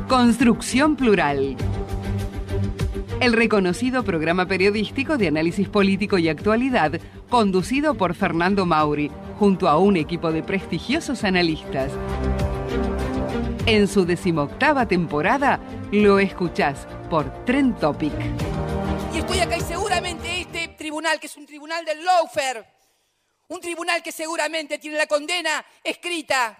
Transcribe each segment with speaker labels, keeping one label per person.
Speaker 1: Construcción Plural. El reconocido programa periodístico de análisis político y actualidad, conducido por Fernando Mauri, junto a un equipo de prestigiosos analistas. En su 18ª temporada, lo escuchás por Trend Topic.
Speaker 2: Y estoy acá y seguramente este tribunal, que es un tribunal del lawfare, un tribunal que seguramente tiene la condena escrita,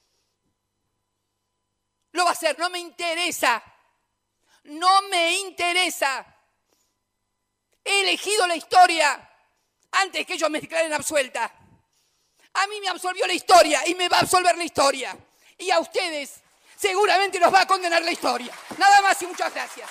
Speaker 2: lo va a hacer. No me interesa. No me interesa. He elegido la historia antes que ellos me declaren absuelta. A mí me absolvió la historia y me va a absolver la historia. Y a ustedes seguramente los va a condenar la historia. Nada más y muchas gracias.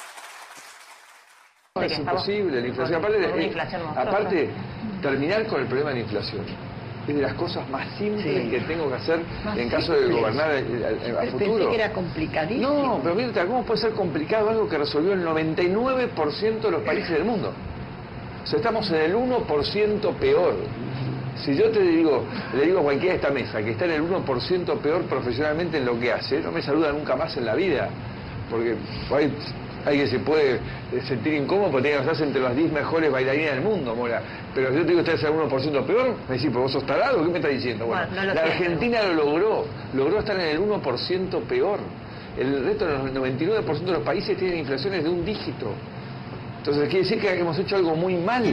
Speaker 3: Es imposible la inflación. Aparte, terminar con el problema de la inflación es de las cosas más simples que tengo que hacer en caso de gobernar a futuro.
Speaker 4: Pensé que era complicadísimo.
Speaker 3: No, pero mira, ¿cómo puede ser complicado algo que resolvió el 99% de los países del mundo? O sea, estamos en el 1% peor. Si yo le digo a cualquiera de esta mesa que está en el 1% peor profesionalmente en lo que hace, no me saluda nunca más en la vida. Porque hay que se puede sentir incómodo porque tiene que estar entre las 10 mejores bailarinas del mundo, Mora. Pero si yo te digo que estás en el 1% peor, me decís, ¿pero vos sos tarado? ¿Qué me estás diciendo? Bueno, la Argentina lo logró estar en el 1% peor. El resto del 99% de los países tienen inflaciones de un dígito. Entonces quiere decir que hemos hecho algo muy mal.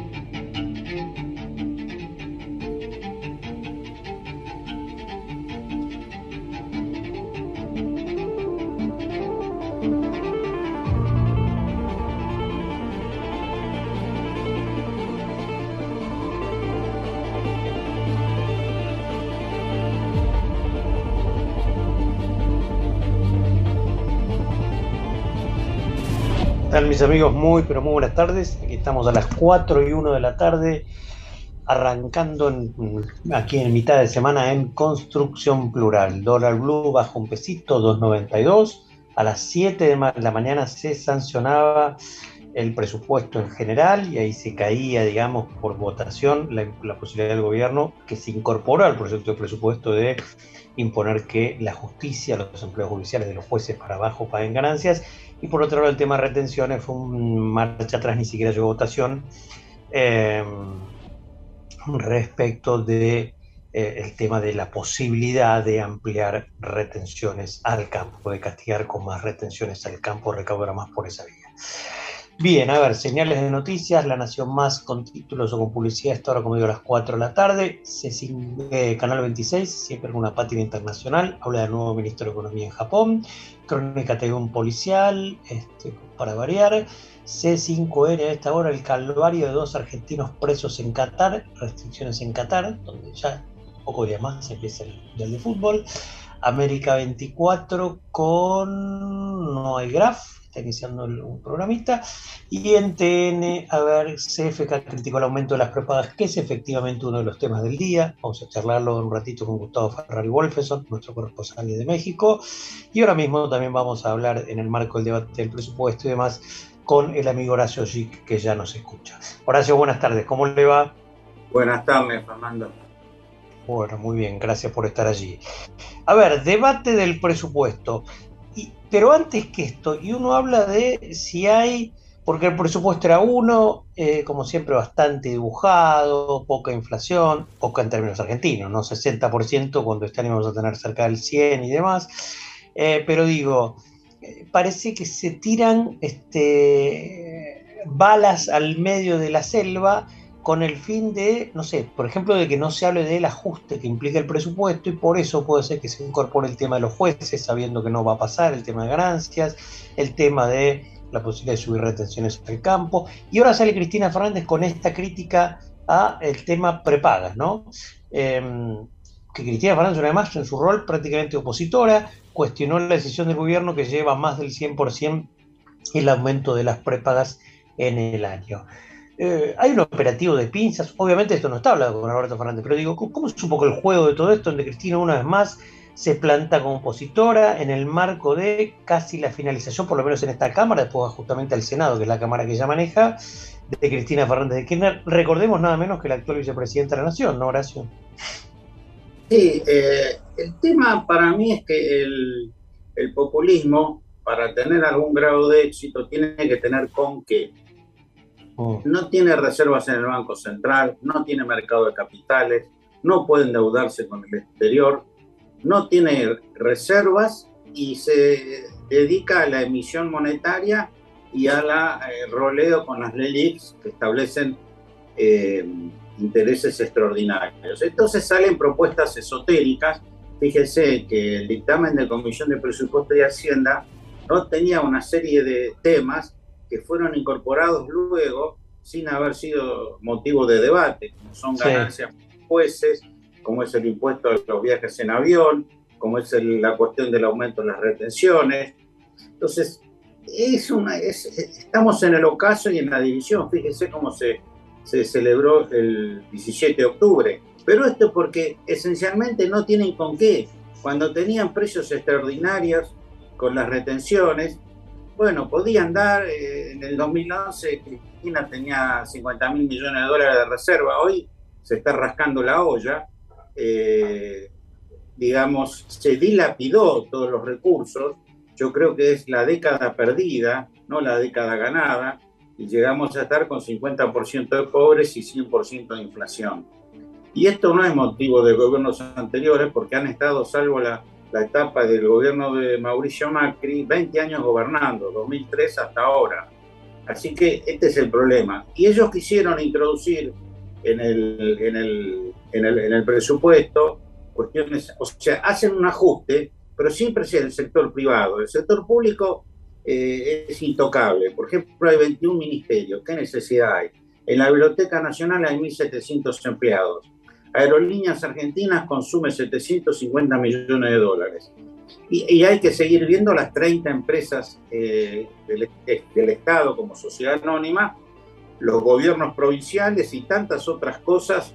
Speaker 5: ¿Qué tal, mis amigos? Muy buenas tardes. Aquí estamos a las 4:01 de la tarde, arrancando aquí en mitad de semana en Construcción Plural. Dólar blue bajo un pesito, 2.92. A las 7 de la mañana se sancionaba el presupuesto en general y ahí se caía, digamos, por votación la posibilidad del gobierno que se incorporó al proyecto de presupuesto de imponer que la justicia, los empleos judiciales de los jueces para abajo paguen ganancias. Y por otro lado, el tema de retenciones fue un marcha atrás, ni siquiera llegó a votación, respecto de el tema de la posibilidad de ampliar retenciones al campo, de castigar con más retenciones al campo, recaudar más por esa vía. Bien, a ver, señales de noticias, La Nación Más con títulos o con publicidad, esta hora como digo a las 4 de la tarde, Canal 26, siempre con una pátina internacional, habla del nuevo ministro de Economía en Japón, Crónica TV un policial, para variar, C5N a esta hora, el calvario de 2 argentinos presos en Qatar, restricciones en Qatar, donde ya poco día más empieza el Mundial de Fútbol, América 24 con Noé Graf, está iniciando un programita, y en TN, a ver, CFK criticó el aumento de las prepagas, que es efectivamente uno de los temas del día. Vamos a charlarlo en un ratito con Gustavo Ferrari Wolfeson, nuestro corresponsal de México, y ahora mismo también vamos a hablar en el marco del debate del presupuesto y demás con el amigo Horacio Gic, que ya nos escucha. Horacio, buenas tardes, ¿cómo le va?
Speaker 6: Buenas tardes, Fernando.
Speaker 5: Bueno, muy bien, gracias por estar allí. A ver, debate del presupuesto. Pero antes que esto, y uno habla de si hay, porque el presupuesto era como siempre bastante dibujado, poca inflación, poca en términos argentinos, ¿no? 60% cuando este año vamos a tener cerca del 100 y demás, pero digo, parece que se tiran balas al medio de la selva con el fin de, no sé, por ejemplo, de que no se hable del ajuste que implica el presupuesto, y por eso puede ser que se incorpore el tema de los jueces, sabiendo que no va a pasar, el tema de ganancias, el tema de la posibilidad de subir retenciones al campo, y ahora sale Cristina Fernández con esta crítica a el tema prepagas, ¿no? Que Cristina Fernández, una vez más, en su rol prácticamente opositora, cuestionó la decisión del gobierno que lleva más del 100% el aumento de las prepagas en el año. Hay un operativo de pinzas, obviamente esto no está hablando con Alberto Fernández, pero digo, ¿cómo es un poco el juego de todo esto, donde Cristina una vez más se planta como opositora en el marco de casi la finalización, por lo menos en esta Cámara, después justamente al Senado, que es la Cámara que ella maneja, de Cristina Fernández de Kirchner? Recordemos nada menos que la actual vicepresidenta de la Nación, ¿no, Horacio?
Speaker 6: Sí, el tema para mí es que el populismo para tener algún grado de éxito tiene que tener con qué. No tiene reservas en el Banco Central, no tiene mercado de capitales, no puede endeudarse con el exterior, no tiene reservas y se dedica a la emisión monetaria y a la roleo con las leyes que establecen intereses extraordinarios. Entonces salen propuestas esotéricas. Fíjese que el dictamen de Comisión de Presupuesto y Hacienda no tenía una serie de temas que fueron incorporados luego sin haber sido motivo de debate, como son ganancias jueces, como es el impuesto a los viajes en avión, como es la cuestión del aumento de las retenciones. Entonces, estamos en el ocaso y en la división. Fíjese cómo se celebró el 17 de octubre. Pero esto porque esencialmente no tienen con qué. Cuando tenían precios extraordinarios con las retenciones, bueno, podían dar, en el 2011 Cristina tenía 50.000 millones de dólares de reserva, hoy se está rascando la olla, digamos, se dilapidó todos los recursos. Yo creo que es la década perdida, no la década ganada, y llegamos a estar con 50% de pobres y 100% de inflación. Y esto no es motivo de gobiernos anteriores, porque han estado, salvo la etapa del gobierno de Mauricio Macri, 20 años gobernando, 2003 hasta ahora. Así que este es el problema. Y ellos quisieron introducir en el presupuesto cuestiones, o sea, hacen un ajuste, pero siempre es el sector privado. El sector público es intocable. Por ejemplo, hay 21 ministerios. ¿Qué necesidad hay? En la Biblioteca Nacional hay 1.700 empleados. Aerolíneas Argentinas consume 750 millones de dólares. Y hay que seguir viendo las 30 empresas del Estado como sociedad anónima, los gobiernos provinciales y tantas otras cosas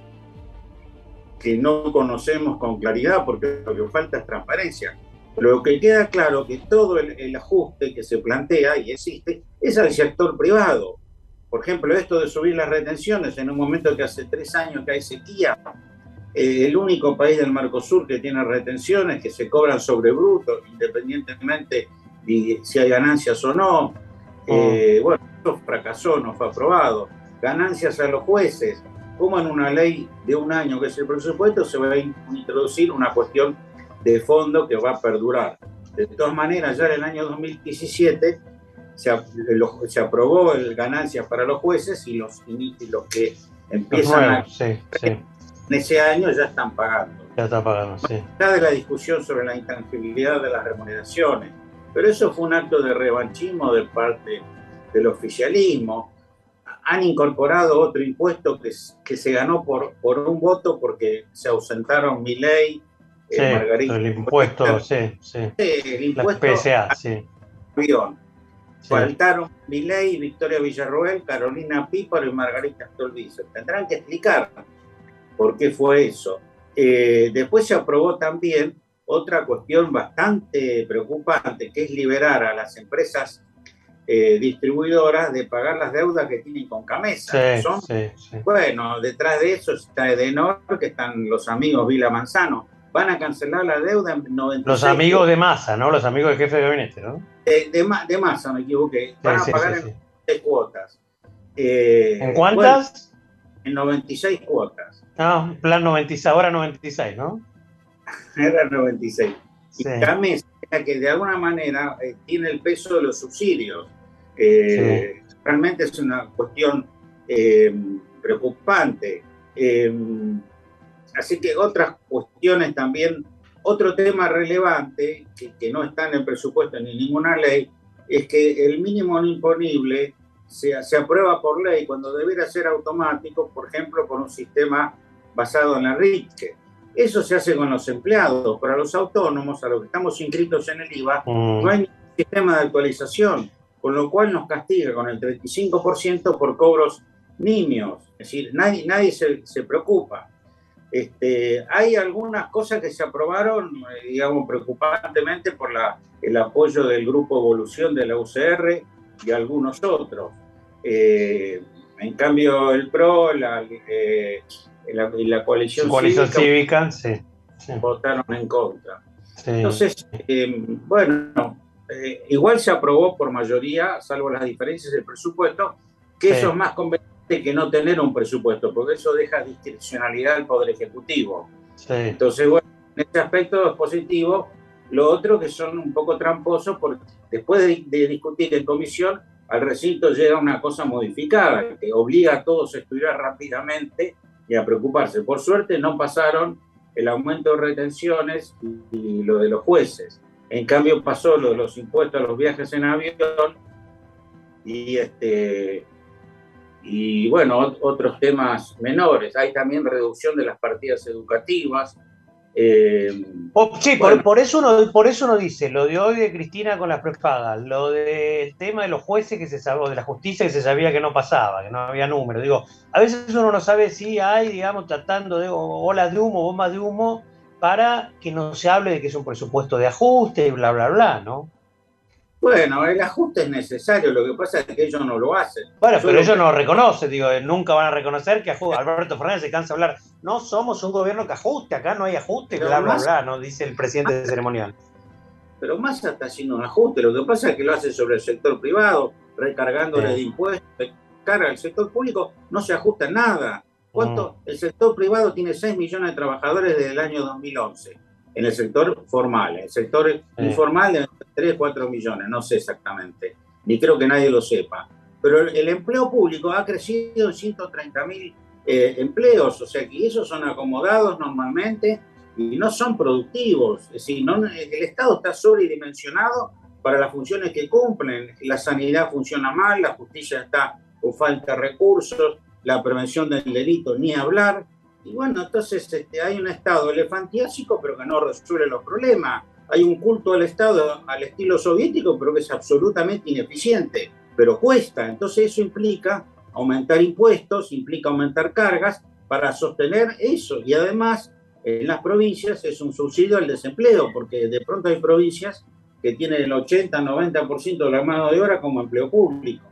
Speaker 6: que no conocemos con claridad porque lo que falta es transparencia. Lo que queda claro que todo el ajuste que se plantea y existe es al sector privado. Por ejemplo, esto de subir las retenciones en un momento que hace 3 años que hay sequía, el único país del Mercosur que tiene retenciones que se cobran sobre bruto, independientemente de si hay ganancias o no. Bueno, eso fracasó, no fue aprobado. Ganancias a los jueces. Como en una ley de un año que es el presupuesto se va a introducir una cuestión de fondo que va a perdurar. De todas maneras, ya en el año 2017 se aprobó el ganancias para los jueces y los que empiezan en ese año ya están pagando.
Speaker 5: Ya está pagando, sí.
Speaker 6: Está de la discusión sobre la intangibilidad de las remuneraciones, pero eso fue un acto de revanchismo de parte del oficialismo. Han incorporado otro impuesto que se ganó por un voto porque se ausentaron Milei, Margarita.
Speaker 5: El impuesto,
Speaker 6: el impuesto
Speaker 5: la PSA, sí.
Speaker 6: Avión. Faltaron Milei, Victoria Villarroel, Carolina Píparo y Margarita Stolbizer. Tendrán que explicar por qué fue eso. Después se aprobó también otra cuestión bastante preocupante, que es liberar a las empresas distribuidoras de pagar las deudas que tienen con Camesa. Bueno, detrás de eso está Edenor, que están los amigos Vila Manzano. Van a cancelar la deuda en 96.
Speaker 5: Los amigos de Massa, ¿no? Los amigos del jefe de gabinete, ¿no?
Speaker 6: De Massa, me equivoqué. Van a pagar en 96 cuotas.
Speaker 5: ¿En cuántas?
Speaker 6: Bueno, en 96 cuotas.
Speaker 5: Ah, plan 96, ahora 96, ¿no?
Speaker 6: Era 96.
Speaker 5: Sí.
Speaker 6: Y Camesa, que de alguna manera tiene el peso de los subsidios. Realmente es una cuestión preocupante. Así que otras cuestiones también, otro tema relevante que no está en el presupuesto ni en ninguna ley, es que el mínimo no imponible se aprueba por ley cuando debería ser automático, por ejemplo, por un sistema basado en la RIC. Eso se hace con los empleados, pero a los autónomos, a los que estamos inscritos en el IVA, no hay ningún sistema de actualización, con lo cual nos castiga con el 35% por cobros nimios. Es decir, nadie se preocupa. Hay algunas cosas que se aprobaron, digamos, preocupantemente por el apoyo del Grupo Evolución de la UCR y algunos otros. En cambio, el PRO, la coalición cívica
Speaker 5: sí.
Speaker 6: votaron en contra. Sí. Entonces, bueno, igual se aprobó por mayoría, salvo las diferencias del presupuesto, que eso es más conveniente que no tener un presupuesto, porque eso deja discrecionalidad al Poder Ejecutivo. Entonces, bueno, en este aspecto es positivo. Lo otro que son un poco tramposos, porque después de discutir en comisión, al recinto llega una cosa modificada, que obliga a todos a estudiar rápidamente y a preocuparse. Por suerte no pasaron el aumento de retenciones y lo de los jueces. En cambio pasó lo de los impuestos a los viajes en avión y bueno, otros temas menores. Hay también reducción de las partidas educativas.
Speaker 5: Sí, bueno. por eso uno dice lo de hoy de Cristina con las prepagas, lo del tema de los jueces que se sabía, de la justicia que se sabía que no pasaba, que no había número. Digo, a veces uno no sabe si hay, digamos, tratando de olas de humo, bombas de humo, para que no se hable de que es un presupuesto de ajuste y bla, bla, bla, ¿no?
Speaker 6: Bueno, el ajuste es necesario, lo que pasa es que ellos no lo hacen.
Speaker 5: Bueno, pero ellos no lo reconocen, digo, nunca van a reconocer que Alberto Fernández se cansa de hablar, no somos un gobierno que ajuste, acá no hay ajuste, pero bla, bla, bla, ¿no? Dice el presidente ceremonial.
Speaker 6: Pero Massa está haciendo un ajuste, lo que pasa es que lo hace sobre el sector privado, recargándole de impuestos, carga el sector público, no se ajusta en nada. ¿Cuánto? El sector privado tiene 6 millones de trabajadores desde el año 2011. En el sector formal, en el sector informal de 3, 4 millones, no sé exactamente, ni creo que nadie lo sepa. Pero el empleo público ha crecido en 130.000 empleos, o sea que esos son acomodados normalmente y no son productivos. Es decir, el Estado está sobredimensionado para las funciones que cumplen. La sanidad funciona mal, la justicia está con falta de recursos, la prevención del delito ni hablar. Y bueno, entonces hay un Estado elefantiásico, pero que no resuelve los problemas. Hay un culto al Estado al estilo soviético, pero que es absolutamente ineficiente, pero cuesta. Entonces eso implica aumentar impuestos, implica aumentar cargas para sostener eso. Y además, en las provincias es un subsidio al desempleo, porque de pronto hay provincias que tienen el 80-90% de la mano de obra como empleo público.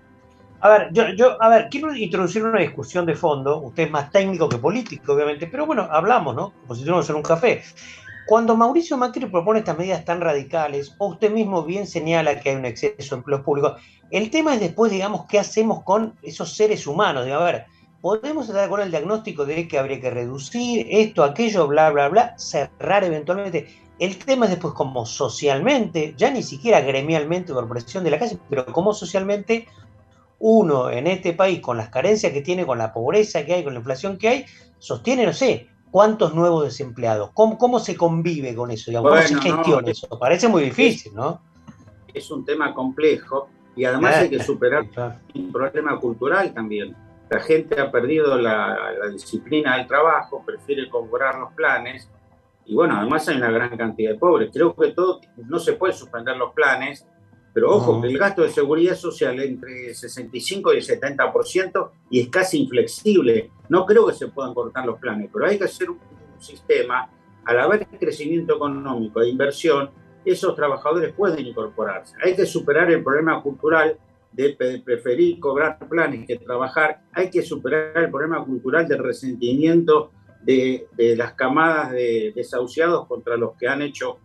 Speaker 5: A ver, yo quiero introducir una discusión de fondo. Usted es más técnico que político, obviamente, pero bueno, hablamos, ¿no? Como si estuviéramos en un café. Cuando Mauricio Macri propone estas medidas tan radicales, o usted mismo bien señala que hay un exceso de empleos públicos, el tema es después, digamos, ¿qué hacemos con esos seres humanos? Digo, a ver, podemos estar con el diagnóstico de que habría que reducir esto, aquello, bla, bla, bla, cerrar eventualmente. El tema es después como socialmente, ya ni siquiera gremialmente por presión de la calle, pero como socialmente uno en este país, con las carencias que tiene, con la pobreza que hay, con la inflación que hay, sostiene, no sé, cuántos nuevos desempleados. ¿Cómo se convive con eso? Digamos? ¿Cómo se gestiona eso? Parece muy difícil, ¿no?
Speaker 6: Es un tema complejo y además hay que superar un problema cultural también. La gente ha perdido la disciplina del trabajo, prefiere cobrar los planes y bueno, además hay una gran cantidad de pobres. Creo que no se puede suspender los planes, pero ojo, que el gasto de seguridad social entre 65 y el 70% y es casi inflexible. No creo que se puedan cortar los planes, pero hay que hacer un sistema. Al haber crecimiento económico e inversión, esos trabajadores pueden incorporarse. Hay que superar el problema cultural de preferir cobrar planes que trabajar. Hay que superar el problema cultural del resentimiento de las camadas de desahuciados contra los que han hecho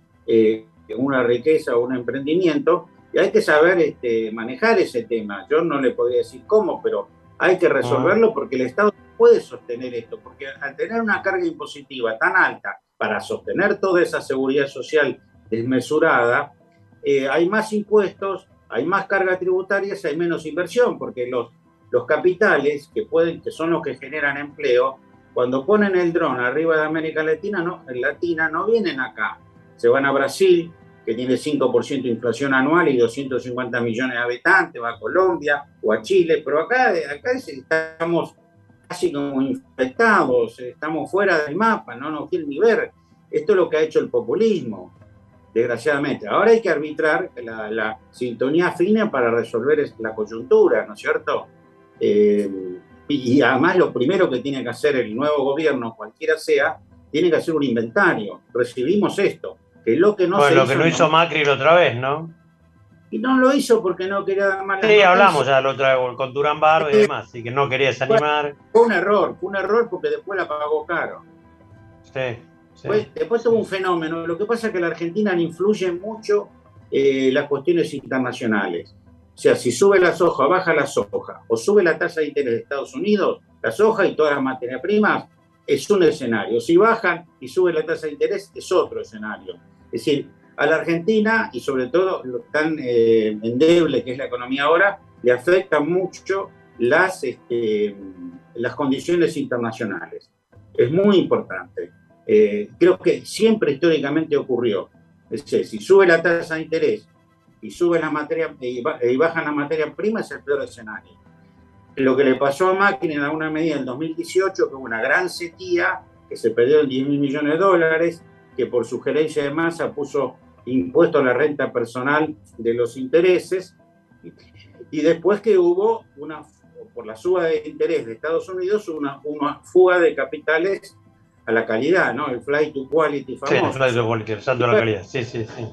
Speaker 6: una riqueza o un emprendimiento. Y hay que saber manejar ese tema. Yo no le podría decir cómo, pero hay que resolverlo porque el Estado puede sostener esto. Porque al tener una carga impositiva tan alta para sostener toda esa seguridad social desmesurada, hay más impuestos, hay más cargas tributarias, hay menos inversión, porque los capitales que son los que generan empleo, cuando ponen el dron arriba de América Latina no vienen acá. Se van a Brasil, que tiene 5% de inflación anual y 250 millones de habitantes, va a Colombia o a Chile, pero acá estamos casi como infectados, estamos fuera del mapa, no nos quieren ni ver. Esto es lo que ha hecho el populismo, desgraciadamente. Ahora hay que arbitrar la sintonía fina para resolver la coyuntura, ¿no es cierto? Y además lo primero que tiene que hacer el nuevo gobierno, cualquiera sea, tiene que hacer un inventario. Recibimos esto. Que lo que no
Speaker 5: hizo Macri la otra vez, ¿no?
Speaker 6: Y no lo hizo porque no quería dar malas
Speaker 5: noticias. Sí, hablamos ya la otra vez con Durán Barba y demás, así que no quería desanimar.
Speaker 6: Fue un error porque después la pagó caro.
Speaker 5: Sí.
Speaker 6: Después tuvo un fenómeno. Lo que pasa es que la Argentina influye mucho las cuestiones internacionales. O sea, si sube la soja, baja la soja, o sube la tasa de interés de Estados Unidos, la soja y todas las materias primas, es un escenario. Si bajan y sube la tasa de interés, es otro escenario. Es decir, a la Argentina, y sobre todo lo tan endeble que es la economía ahora, le afectan mucho las condiciones internacionales. Es muy importante. Creo que siempre históricamente ocurrió. Es decir, si sube la tasa de interés y sube la materia y bajan la materia prima, es el peor escenario. Lo que le pasó a Macri en alguna medida en 2018, que hubo una gran sequía, que se perdieron 10.000 millones de dólares, que por sugerencia de Massa puso impuesto a la renta personal de los intereses, y después que hubo por la suba de interés de Estados Unidos, una fuga de capitales a la calidad, ¿no? El flight to quality famoso.
Speaker 5: Sí, el flight to quality, el salto a la calidad, sí.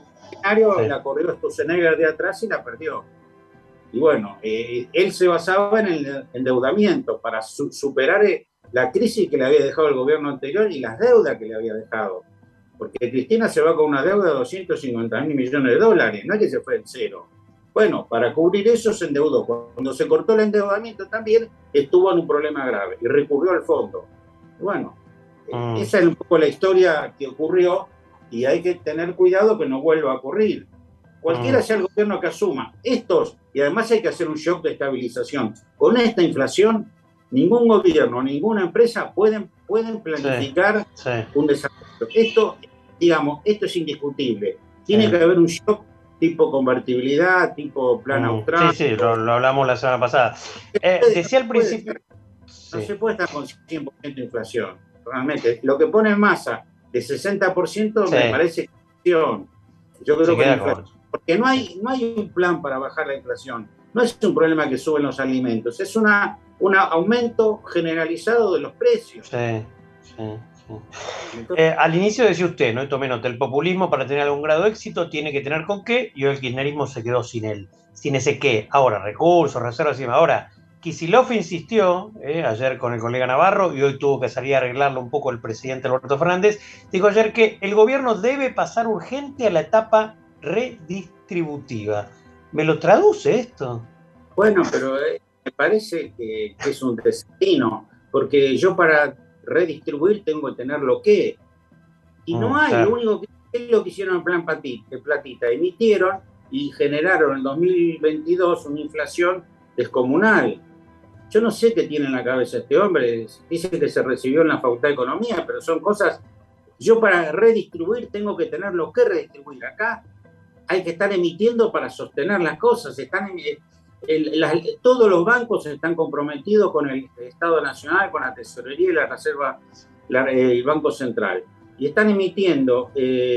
Speaker 6: La corrió Sturzenegger de atrás y la perdió. Y bueno, él se basaba en el endeudamiento para superar la crisis que le había dejado el gobierno anterior y las deudas que le había dejado. Porque Cristina se va con una deuda de 250.000 millones de dólares, no es que se fue en cero. Bueno, para cubrir eso se endeudó. Cuando se cortó el endeudamiento también estuvo en un problema grave y recurrió al fondo. Y bueno, esa es un poco la historia que ocurrió y hay que tener cuidado que no vuelva a ocurrir. Cualquiera sea el gobierno que asuma estos, y además hay que hacer un shock de estabilización. Con esta inflación, ningún gobierno, ninguna empresa pueden planificar un desarrollo. Esto es indiscutible. Tiene que haber un shock tipo convertibilidad, tipo plan austral.
Speaker 5: Sí, lo hablamos la semana pasada. Decía al principio...
Speaker 6: No se puede estar con 100% de inflación, realmente. Lo que pone en Massa de 60% me parece inflación. Yo creo que inflación. Porque no hay un plan para bajar la inflación. No es un problema que suben los alimentos, es un aumento generalizado de los precios. Sí.
Speaker 5: Entonces, al inicio decía usted, ¿no? Tomé nota, el populismo para tener algún grado de éxito tiene que tener con qué, y hoy el kirchnerismo se quedó sin ese qué. Ahora, recursos, reservas y demás. Ahora, Kicillof insistió ayer con el colega Navarro, y hoy tuvo que salir a arreglarlo un poco el presidente Alberto Fernández, dijo ayer que el gobierno debe pasar urgente a la etapa redistributiva. ¿Me lo traduce esto?
Speaker 6: Bueno, pero me parece que es un destino, porque yo para redistribuir tengo que tener lo que. Y no hay, lo único que es lo que hicieron en plan platita, emitieron y generaron en 2022 una inflación descomunal. Yo no sé qué tiene en la cabeza este hombre, dice que se recibió en la Facultad de Economía, pero son cosas, yo para redistribuir tengo que tener lo que redistribuir. Acá hay que estar emitiendo para sostener las cosas, todos los bancos están comprometidos con el Estado Nacional, con la Tesorería y la Reserva, el Banco Central, y están emitiendo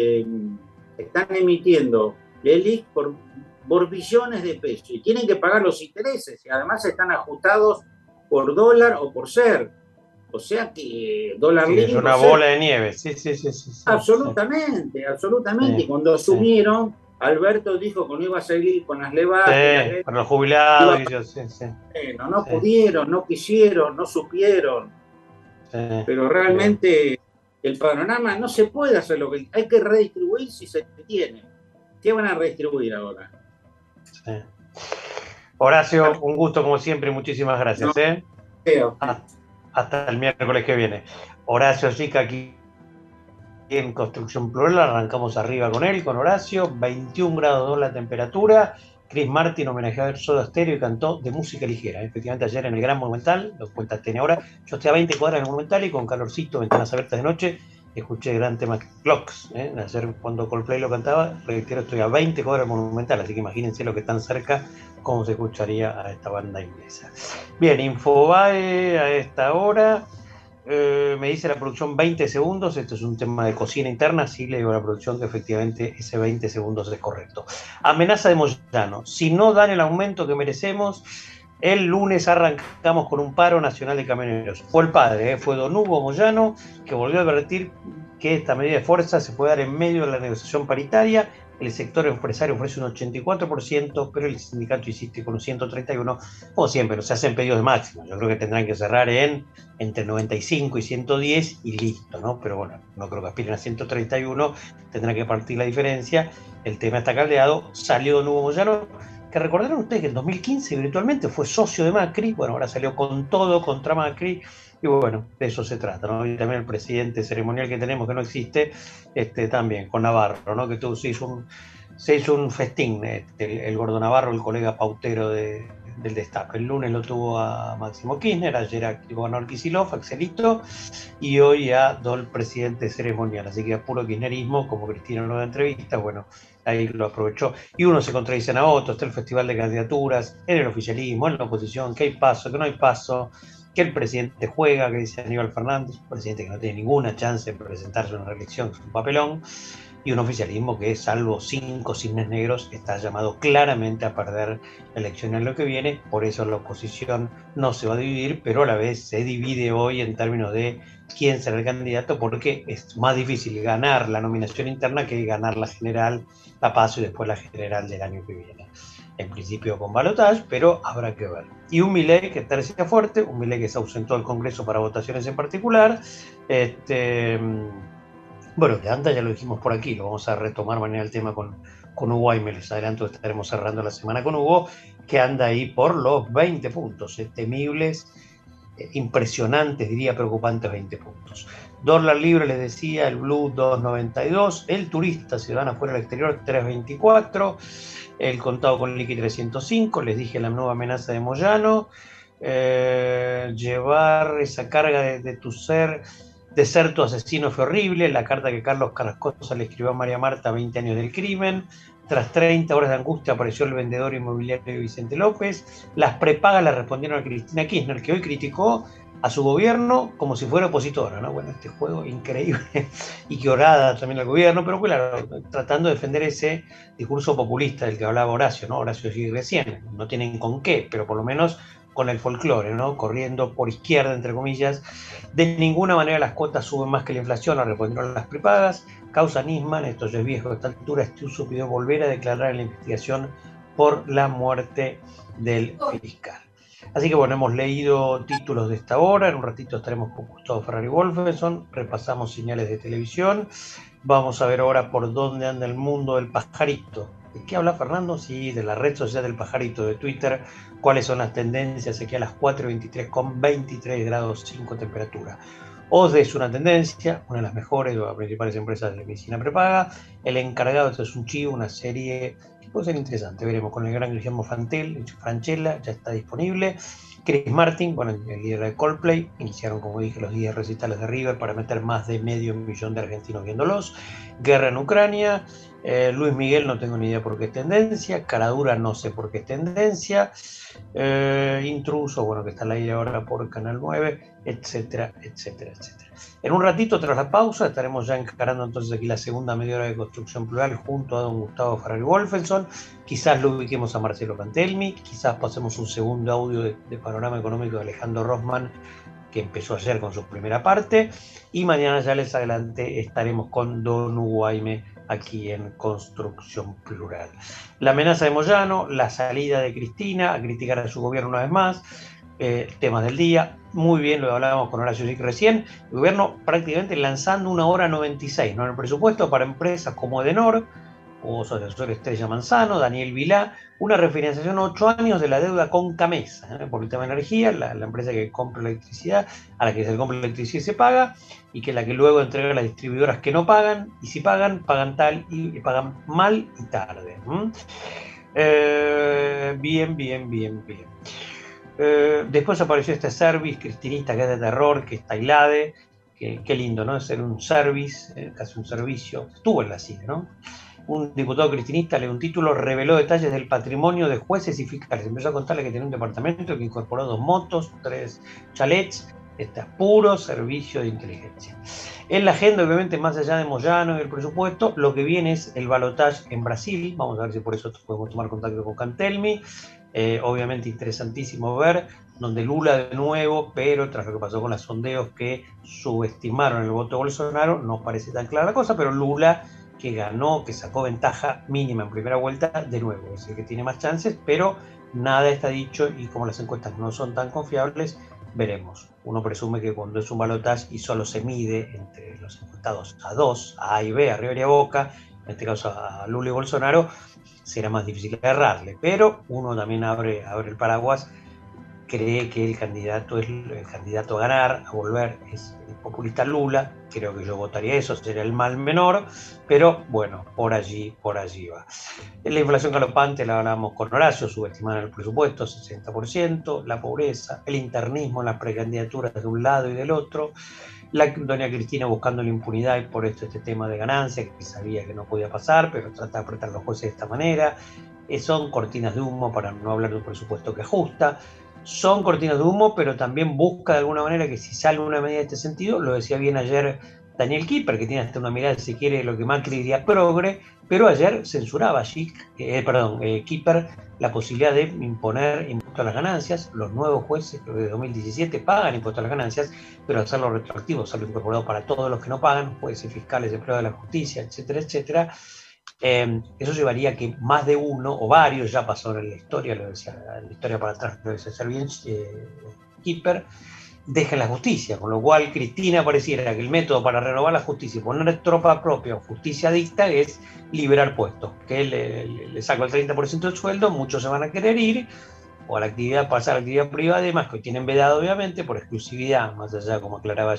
Speaker 6: LELIQ por billones de pesos, y tienen que pagar los intereses, y además están ajustados por dólar o por SER, o sea que dólar
Speaker 5: libre. Es una bola de nieve, sí.
Speaker 6: Absolutamente. Y cuando asumieron, Alberto dijo que no iba a seguir con las levadas.
Speaker 5: Para los jubilados.
Speaker 6: Bueno, no pudieron, no quisieron, no supieron. Pero realmente el panorama no se puede hacer lo que hay que redistribuir si se tiene. ¿Qué van a redistribuir ahora?
Speaker 5: Horacio, un gusto como siempre, muchísimas gracias. Hasta el miércoles que viene. Horacio Chica aquí en Construcción Plural, arrancamos arriba con él, con Horacio, 21 grados 2 la temperatura. Chris Martin homenajeó a Soda Stereo y cantó de música ligera. Efectivamente, ayer en el Gran Monumental, lo cuenta tiene ahora, yo estoy a 20 cuadras en el Monumental y con calorcito, ventanas abiertas de noche, escuché el gran tema Clocks. Ayer cuando Coldplay lo cantaba, reitero, estoy a 20 cuadras del Monumental, así que imagínense lo que tan cerca, cómo se escucharía a esta banda inglesa. Bien, Infobae a esta hora. Me dice la producción 20 segundos, esto es un tema de cocina interna, sí le digo a la producción que efectivamente ese 20 segundos es correcto. Amenaza de Moyano, si no dan el aumento que merecemos, el lunes arrancamos con un paro nacional de camioneros. Fue el padre, fue don Hugo Moyano, que volvió a advertir que esta medida de fuerza se puede dar en medio de la negociación paritaria. el sector empresario ofrece un 84%, pero el sindicato insiste con un 131%, como siempre, no se hacen pedidos de máximo, yo creo que tendrán que cerrar entre 95 y 110 y listo, ¿no? Pero bueno, no creo que aspiren a 131, tendrán que partir la diferencia, el tema está caldeado, salió de nuevo Moyano, que recordaron ustedes que en 2015 virtualmente fue socio de Macri, bueno, ahora salió con todo contra Macri, y bueno, de eso se trata, ¿no? Y también el presidente ceremonial que tenemos, que no existe, también, con Navarro, ¿no? Que se hizo un festín, el gordo Navarro, el colega pautero del Destape. El lunes lo tuvo a Máximo Kirchner, ayer a gobernador Kicillof, Axelito, y hoy a el presidente ceremonial, así que a puro kirchnerismo, como Cristina en una entrevista, bueno, ahí lo aprovechó. Y uno se contradicen a otro, está el festival de candidaturas, en el oficialismo, en la oposición, que hay paso, que no hay paso, que el presidente juega, que dice Aníbal Fernández, un presidente que no tiene ninguna chance de presentarse a una reelección, que es un papelón, y un oficialismo que, salvo 5 cisnes negros, está llamado claramente a perder la elección en lo que viene. Por eso la oposición no se va a dividir, pero a la vez se divide hoy en términos de quién será el candidato, porque es más difícil ganar la nominación interna que ganar la general, la PASO y después la general del año que viene. En principio con balotaje, pero habrá que ver. Y un Milei que tercia fuerte, un Milei que se ausentó del Congreso para votaciones en particular. Bueno, de ANDA ya lo dijimos por aquí, lo vamos a retomar mañana el tema con Hugo, y me les adelanto, estaremos cerrando la semana con Hugo, que anda ahí por los 20 puntos, temibles, impresionantes, diría preocupantes 20 puntos. Dólar libre, les decía, el blue 2.92, el turista ciudadano fuera del exterior 3.24, el contado con liqui 305, les dije la nueva amenaza de Moyano, llevar esa carga de tu ser, de ser tu asesino fue horrible, la carta que Carlos Carrascosa le escribió a María Marta, 20 años del crimen. Tras 30 horas de angustia apareció el vendedor inmobiliario Vicente López. Las prepagas le respondieron a Cristina Kirchner, que hoy criticó a su gobierno como si fuera opositora, ¿no? Bueno, este juego increíble, y que orada también al gobierno, pero claro, tratando de defender ese discurso populista del que hablaba Horacio, ¿no? Horacio sigue recién, no tienen con qué, pero por lo menos con el folclore, ¿no? Corriendo por izquierda, entre comillas. De ninguna manera las cuotas suben más que la inflación, la respondieron las prepagas. Causa Nisman, esto ya es viejo a esta altura, Estiuso pidió volver a declarar en la investigación por la muerte del fiscal. Así que bueno, hemos leído títulos de esta hora, en un ratito estaremos con Gustavo Ferrari Wolfenson, repasamos señales de televisión, vamos a ver ahora por dónde anda el mundo del pajarito. ¿De qué habla Fernando? Sí, de la red social del pajarito de Twitter. ¿Cuáles son las tendencias aquí a las 4:23 con 23 grados 5 temperatura? OSDE es una tendencia, una de las mejores de las principales empresas de medicina prepaga. El encargado, esto es un chivo, una serie que puede ser interesante. Veremos con el gran Guillermo Francella, ya está disponible. Chris Martin, bueno, el líder de Coldplay, iniciaron, como dije, los 10 recitales de River para meter más de 500.000 de argentinos viéndolos. Guerra en Ucrania. Luis Miguel, no tengo ni idea por qué es tendencia. Caradura, no sé por qué es tendencia. Intruso, bueno, que está al aire ahora por Canal 9, etcétera, etcétera, etcétera. En un ratito, tras la pausa, estaremos ya encarando entonces aquí la segunda media hora de Construcción Plural junto a don Gustavo Ferrari Wolfenson. Quizás lo ubiquemos a Marcelo Cantelmi, quizás pasemos un segundo audio de Panorama Económico de Alejandro Rossman, que empezó ayer con su primera parte, y mañana ya les adelante estaremos con don Hugo Aime aquí en Construcción Plural. La amenaza de Moyano, la salida de Cristina a criticar a su gobierno una vez más, temas del día, muy bien, lo hablábamos con Horacio Sic recién, el gobierno prácticamente lanzando 1 hora 96, ¿no? En el presupuesto para empresas como Edenor, o su asesor Estrella Manzano, Daniel Vilá, una refinanciación a 8 años de la deuda con Camesa, por el tema de energía, la empresa que compra electricidad, a la que se compra electricidad y se paga, y que es la que luego entrega a las distribuidoras que no pagan, y si pagan, pagan tal y pagan mal y tarde. Bien. Después apareció este service cristinista que es de terror, que es Tailade, qué lindo, ¿no? Es ser un service, casi un servicio, estuvo en la CIE, ¿no? Un diputado cristinista lee un título, reveló detalles del patrimonio de jueces y fiscales. Empezó a contarle que tenía un departamento que incorporó 2 motos, 3 chalets. Este es puro servicio de inteligencia. En la agenda, obviamente, más allá de Moyano y el presupuesto, lo que viene es el balotaje en Brasil. Vamos a ver si por eso podemos tomar contacto con Cantelmi. Obviamente interesantísimo ver, donde Lula de nuevo, pero tras lo que pasó con los sondeos que subestimaron el voto de Bolsonaro, no parece tan clara la cosa, pero Lula que ganó, que sacó ventaja mínima en primera vuelta, de nuevo, es el que tiene más chances, pero nada está dicho y como las encuestas no son tan confiables, veremos. Uno presume que cuando es un balotaje y solo se mide entre los encuestados a dos, a A y B, a River y a Boca, en este caso a Lula y Bolsonaro, será más difícil errarle, pero uno también abre el paraguas, cree que el candidato a ganar, a volver, es el populista Lula. Creo que yo votaría eso, sería el mal menor, pero bueno, por allí va. La inflación galopante, la hablamos con Horacio, subestimada en el presupuesto, 60%, la pobreza, el internismo en las precandidaturas de un lado y del otro, doña Cristina buscando la impunidad y por esto este tema de ganancias, que sabía que no podía pasar, pero trata de apretar los jueces de esta manera. Son cortinas de humo para no hablar de un presupuesto que ajusta. Son cortinas de humo, pero también busca de alguna manera que si sale una medida de este sentido, lo decía bien ayer Daniel Kipper, que tiene hasta una mirada, si quiere, lo que Macri diría progre, pero ayer censuraba Kipper la posibilidad de imponer impuesto a las ganancias. Los nuevos jueces de 2017 pagan impuesto a las ganancias, pero hacerlo retroactivo, hacerlo incorporado para todos los que no pagan, jueces, fiscales, empleados de la justicia, etcétera, etcétera. Eso llevaría a que más de uno, o varios, ya pasó en la historia, en la historia para atrás, lo decía hacer bien Kipper, dejen la justicia, con lo cual Cristina pareciera que el método para renovar la justicia y poner tropa propia o justicia dicta es liberar puestos, que le saco el 30% del sueldo, muchos se van a querer ir, o a la actividad, pasar a la actividad privada, además que tienen vedado obviamente por exclusividad, más allá como aclaraba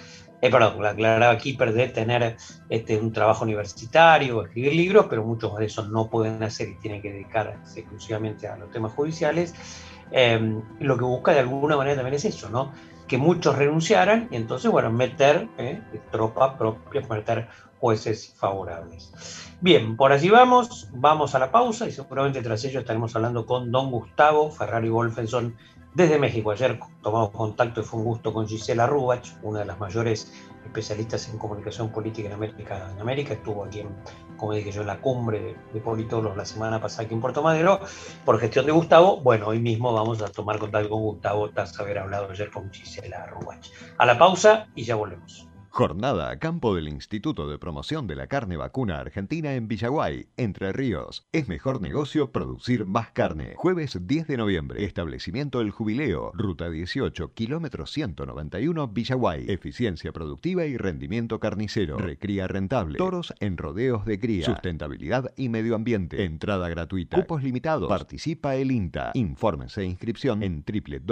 Speaker 5: Kipper, de tener un trabajo universitario o escribir libros, pero muchos de esos no pueden hacer y tienen que dedicarse exclusivamente a los temas judiciales. Lo que busca de alguna manera también es eso, ¿no? Que muchos renunciaran y entonces, bueno, meter tropa propia, meter jueces favorables. Bien, por allí vamos a la pausa y seguramente tras ello estaremos hablando con don Gustavo Ferrari Wolfenson desde México. Ayer tomamos contacto y fue un gusto con Gisela Rubach, una de las mayores especialistas en comunicación política en América. Estuvo aquí, como dije yo, en la cumbre de politólogos la semana pasada aquí en Puerto Madero, por gestión de Gustavo. Bueno, hoy mismo vamos a tomar contacto con Gustavo tras haber hablado ayer con Gisela Rubach. A la pausa y ya volvemos.
Speaker 4: Jornada a campo del Instituto de Promoción de la Carne Vacuna Argentina en Villaguay, Entre Ríos. Es mejor negocio producir más carne. Jueves 10 de noviembre. Establecimiento El Jubileo. Ruta 18, kilómetro 191, Villaguay. Eficiencia productiva y rendimiento carnicero. Recría rentable. Toros en rodeos de cría. Sustentabilidad y medio ambiente. Entrada gratuita. Cupos limitados. Participa el INTA. Infórmese e inscripción en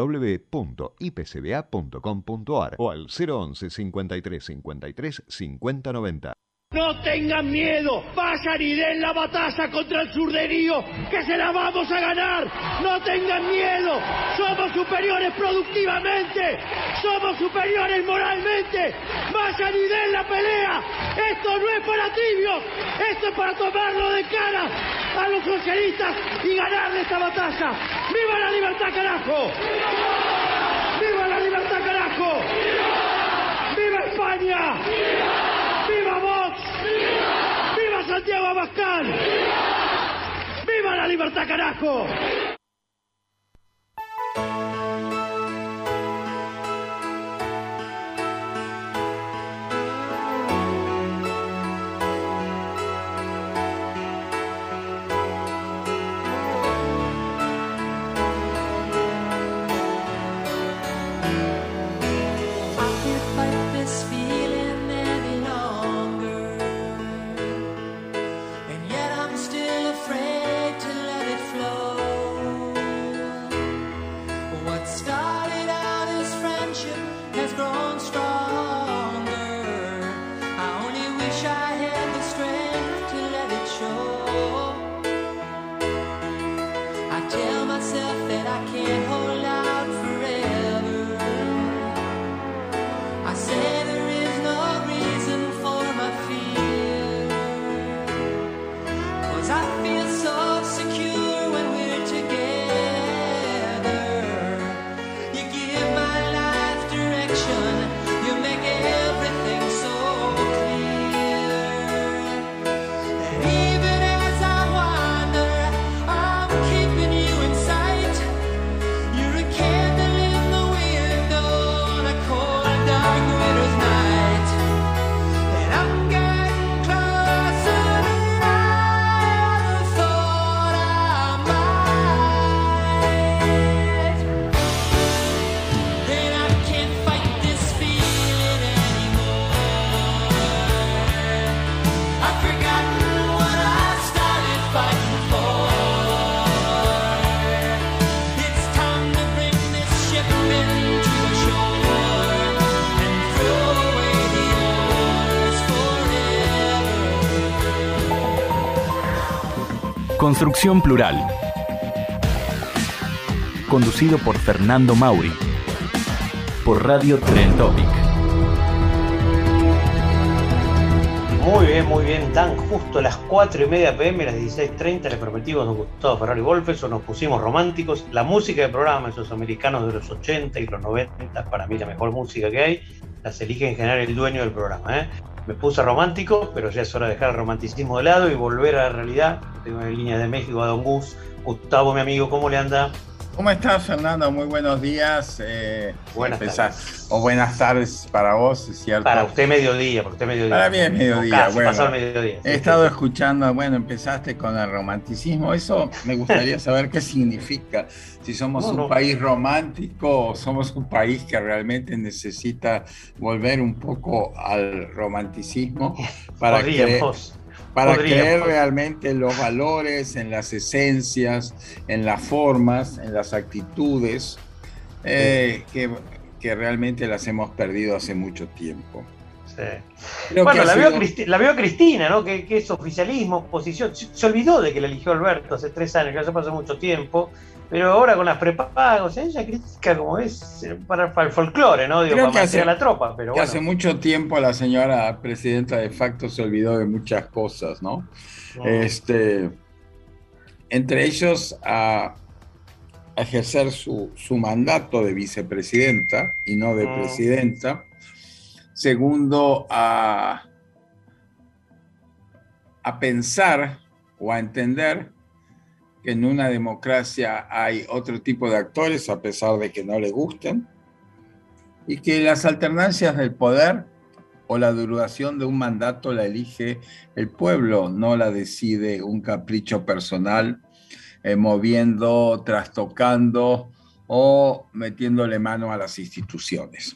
Speaker 4: www.ipcba.com.ar o al 011 53 5090.
Speaker 7: No tengan miedo, vayan y den la batalla contra el surderío, que se la vamos a ganar. No tengan miedo, somos superiores productivamente, somos superiores moralmente. Vayan y den la pelea. Esto no es para tibios, esto es para tomarlo de cara a los socialistas y ganarle esta batalla. ¡Viva la libertad, carajo! ¡Viva la libertad, carajo! ¡Viva España! ¡Viva Vox! ¡Viva Santiago Abascal! ¡Viva la libertad, carajo!
Speaker 8: Construcción Plural. Conducido por Fernando Mauri. Por Radio Tren Topic.
Speaker 5: Muy bien, dan justo las 4:30 p.m., las 16:30, les prometimos don Gustavo Ferrari Wolfeso, nos pusimos románticos. La música del programa, esos americanos de los 80 y los 90, para mí la mejor música que hay, las elige en general el dueño del programa, ¿eh? Me puse romántico, pero ya es hora de dejar el romanticismo de lado y volver a la realidad. Tengo en línea de México a don Gus. Gustavo, mi amigo, ¿cómo le anda?
Speaker 9: ¿Cómo estás, Fernando? Muy buenos días.
Speaker 5: Buenas tardes.
Speaker 9: O buenas tardes para vos, es cierto.
Speaker 5: Para usted mediodía,
Speaker 9: Para mí es mediodía.
Speaker 5: Casi
Speaker 9: bueno,
Speaker 5: pasó el mediodía.
Speaker 9: He estado escuchando, empezaste con el romanticismo. Eso me gustaría saber qué significa. Si somos un país romántico o somos un país que realmente necesita volver un poco al romanticismo para creer realmente en los valores, en las esencias, en las formas, en las actitudes, que realmente las hemos perdido hace mucho tiempo.
Speaker 5: Sí. Bueno, la veo Cristina, ¿no? Que es oficialismo, oposición. Se olvidó de que la eligió Alberto hace 3 años, que hace pasó mucho tiempo, pero ahora con las prepagos, ella critica como es para el folclore, ¿no? Digo, para mantener a la tropa. Pero bueno.
Speaker 9: Hace mucho tiempo la señora presidenta de facto se olvidó de muchas cosas, ¿no? Entre ellos a ejercer su mandato de vicepresidenta y no de presidenta. Segundo, a pensar o a entender que en una democracia hay otro tipo de actores, a pesar de que no le gusten, y que las alternancias del poder o la duración de un mandato la elige el pueblo, no la decide un capricho personal, moviendo, trastocando o metiéndole mano a las instituciones.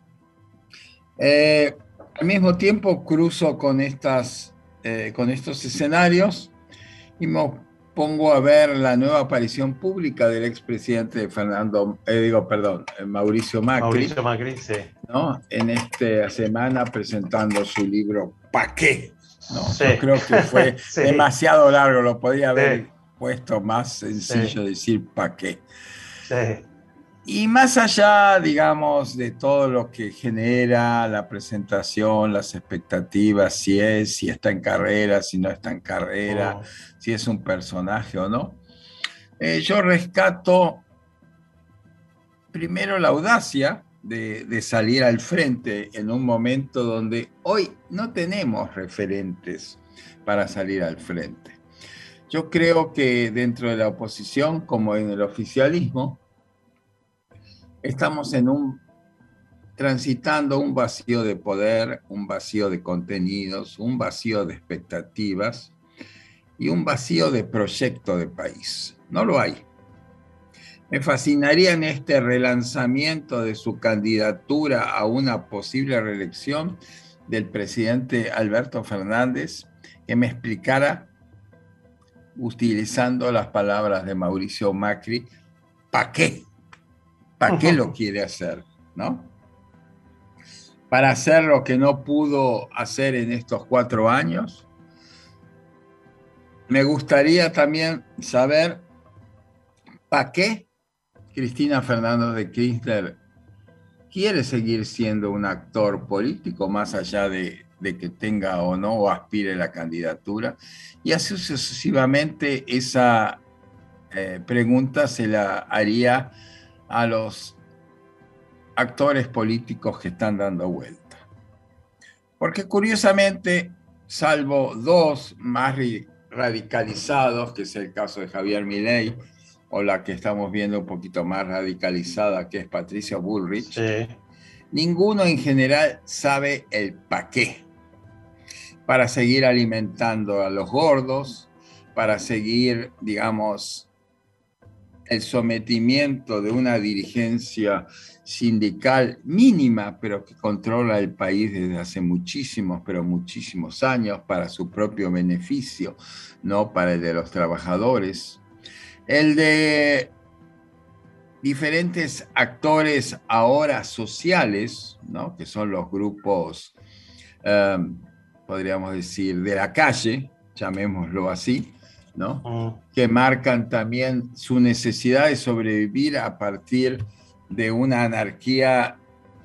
Speaker 9: Al mismo tiempo cruzo con estos escenarios y me pongo a ver la nueva aparición pública del expresidente Mauricio Macri.
Speaker 5: Sí.
Speaker 9: ¿No? En esta semana presentando su libro ¿Pa' qué? ¿No?
Speaker 5: Sí.
Speaker 9: Yo creo que fue demasiado largo, lo podía haber puesto más sencillo decir ¿pa' qué?
Speaker 5: Sí.
Speaker 9: Y más allá, digamos, de todo lo que genera la presentación, las expectativas, si está en carrera, si no está en carrera, si es un personaje o no, yo rescato primero la audacia de salir al frente en un momento donde hoy no tenemos referentes para salir al frente. Yo creo que dentro de la oposición, como en el oficialismo, estamos transitando un vacío de poder, un vacío de contenidos, un vacío de expectativas y un vacío de proyecto de país. No lo hay. Me fascinaría en este relanzamiento de su candidatura a una posible reelección del presidente Alberto Fernández que me explicara, utilizando las palabras de Mauricio Macri, ¿para qué? ¿Para qué lo quiere hacer? ¿No? Para hacer lo que no pudo hacer en estos 4 años. Me gustaría también saber ¿para qué Cristina Fernández de Kirchner quiere seguir siendo un actor político más allá de que tenga o no o aspire la candidatura? Y así sucesivamente esa pregunta se la haría a los actores políticos que están dando vuelta. Porque curiosamente, salvo 2 más radicalizados, que es el caso de Javier Milei, o la que estamos viendo un poquito más radicalizada, que es Patricia Bullrich, ninguno en general sabe el pa' qué. Para seguir alimentando a los gordos, para seguir, digamos, el sometimiento de una dirigencia sindical mínima, pero que controla el país desde hace muchísimos, pero muchísimos años para su propio beneficio, no para el de los trabajadores. El de diferentes actores ahora sociales, ¿no? Que son los grupos, podríamos decir, de la calle, llamémoslo así, ¿no? Que marcan también su necesidad de sobrevivir a partir de una anarquía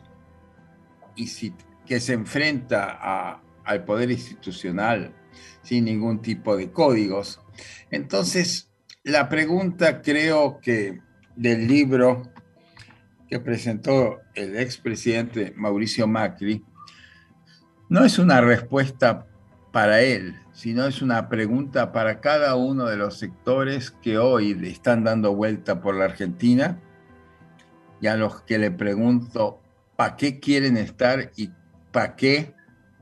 Speaker 9: que se enfrenta al poder institucional sin ningún tipo de códigos. Entonces, la pregunta, creo que del libro que presentó el expresidente Mauricio Macri, no es una respuesta para él, sino es una pregunta para cada uno de los sectores que hoy le están dando vuelta por la Argentina, y a los que le pregunto ¿para qué quieren estar y para qué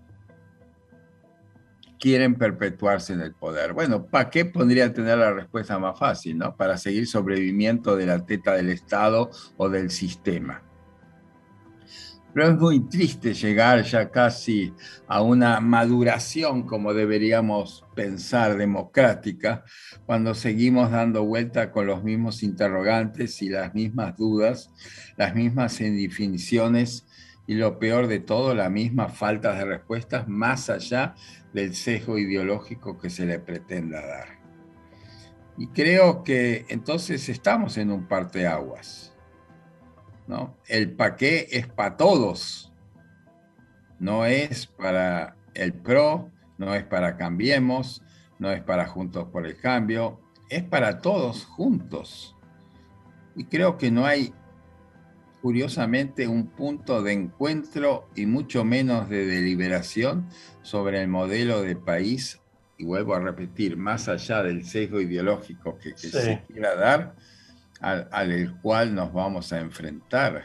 Speaker 9: quieren perpetuarse en el poder? Bueno, ¿para qué podría tener la respuesta más fácil, ¿no? Para seguir sobreviviendo de la teta del Estado o del sistema. Pero es muy triste llegar ya casi a una maduración, como deberíamos pensar, democrática, cuando seguimos dando vuelta con los mismos interrogantes y las mismas dudas, las mismas indefiniciones y, lo peor de todo, la misma falta de respuestas, más allá del sesgo ideológico que se le pretenda dar. Y creo que entonces estamos en un parteaguas, ¿no? El pa' qué es para todos, no es para el PRO, no es para Cambiemos, no es para Juntos por el Cambio, es para todos juntos. Y creo que no hay, curiosamente, un punto de encuentro y mucho menos de deliberación sobre el modelo de país, y vuelvo a repetir, más allá del sesgo ideológico que se quiera dar, al cual nos vamos a enfrentar.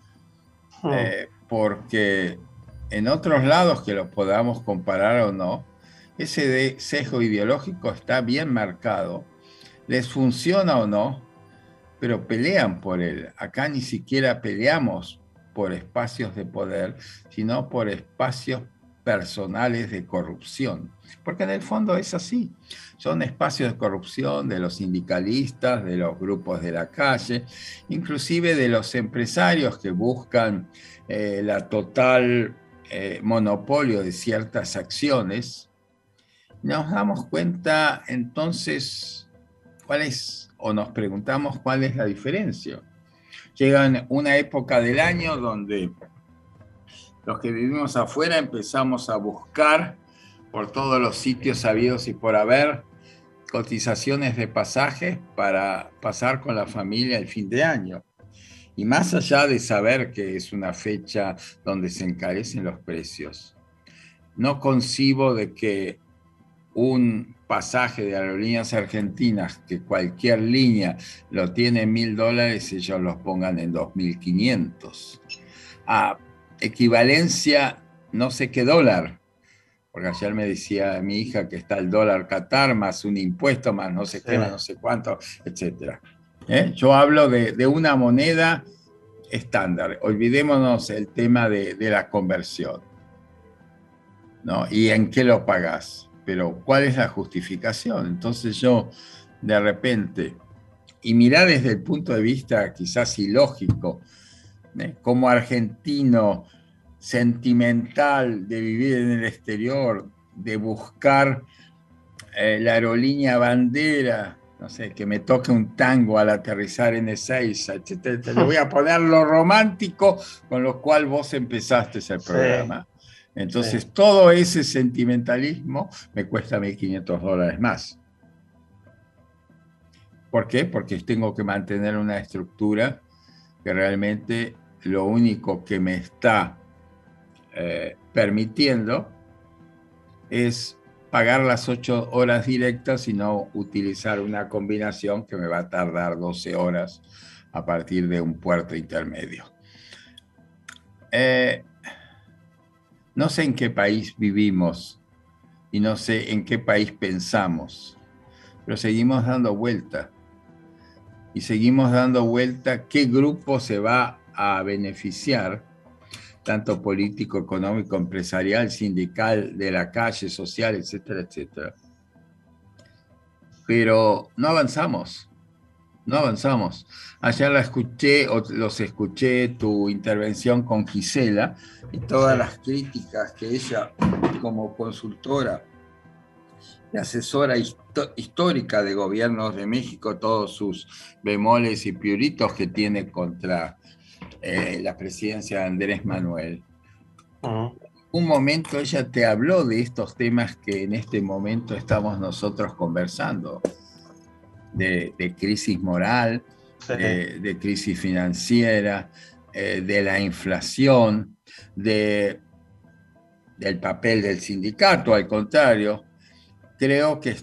Speaker 9: Porque en otros lados que los podamos comparar o no, ese sesgo ideológico está bien marcado, les funciona o no, pero pelean por él. Acá ni siquiera peleamos por espacios de poder, sino por espacios personales de corrupción, porque en el fondo es así. Son espacios de corrupción de los sindicalistas, de los grupos de la calle, inclusive de los empresarios que buscan la total monopolio de ciertas acciones. Nos damos cuenta entonces o nos preguntamos cuál es la diferencia. Llega una época del año donde los que vivimos afuera empezamos a buscar por todos los sitios sabidos y por haber cotizaciones de pasajes para pasar con la familia el fin de año. Y más allá de saber que es una fecha donde se encarecen los precios, no concibo de que un pasaje de Aerolíneas Argentinas, que cualquier línea lo tiene en $1.000, ellos los pongan en 2.500. Equivalencia no sé qué dólar, porque ayer me decía mi hija que está el dólar Qatar más un impuesto más no sé qué, más no sé cuánto, etc. Yo hablo de una moneda estándar. Olvidémonos el tema de la conversión, ¿no? ¿Y en qué lo pagás? Pero ¿cuál es la justificación? Entonces yo, de repente, y mirá desde el punto de vista quizás ilógico, como argentino sentimental de vivir en el exterior, de buscar la aerolínea bandera, no sé, que me toque un tango al aterrizar en Ezeiza, etc. Le voy a poner lo romántico con lo cual vos empezaste ese programa. Entonces, todo ese sentimentalismo me cuesta $1.500 más. ¿Por qué? Porque tengo que mantener una estructura que realmente lo único que me está permitiendo es pagar las 8 horas directas y no utilizar una combinación que me va a tardar 12 horas a partir de un puerto intermedio. No sé en qué país vivimos y no sé en qué país pensamos, pero seguimos dando vuelta. Y seguimos dando vuelta qué grupo se va a beneficiar, tanto político, económico, empresarial, sindical, de la calle, social, etcétera, etcétera. Pero no avanzamos, no avanzamos. Ayer los escuché tu intervención con Gisela y todas las críticas que ella, como consultora de asesora histórica de gobiernos de México, todos sus bemoles y piuritos que tiene contra la presidencia de Andrés Manuel. Un momento ella te habló de estos temas que en este momento estamos nosotros conversando, de crisis moral,
Speaker 5: Sí.
Speaker 9: de crisis financiera, de la inflación, del papel del sindicato. Al contrario, creo que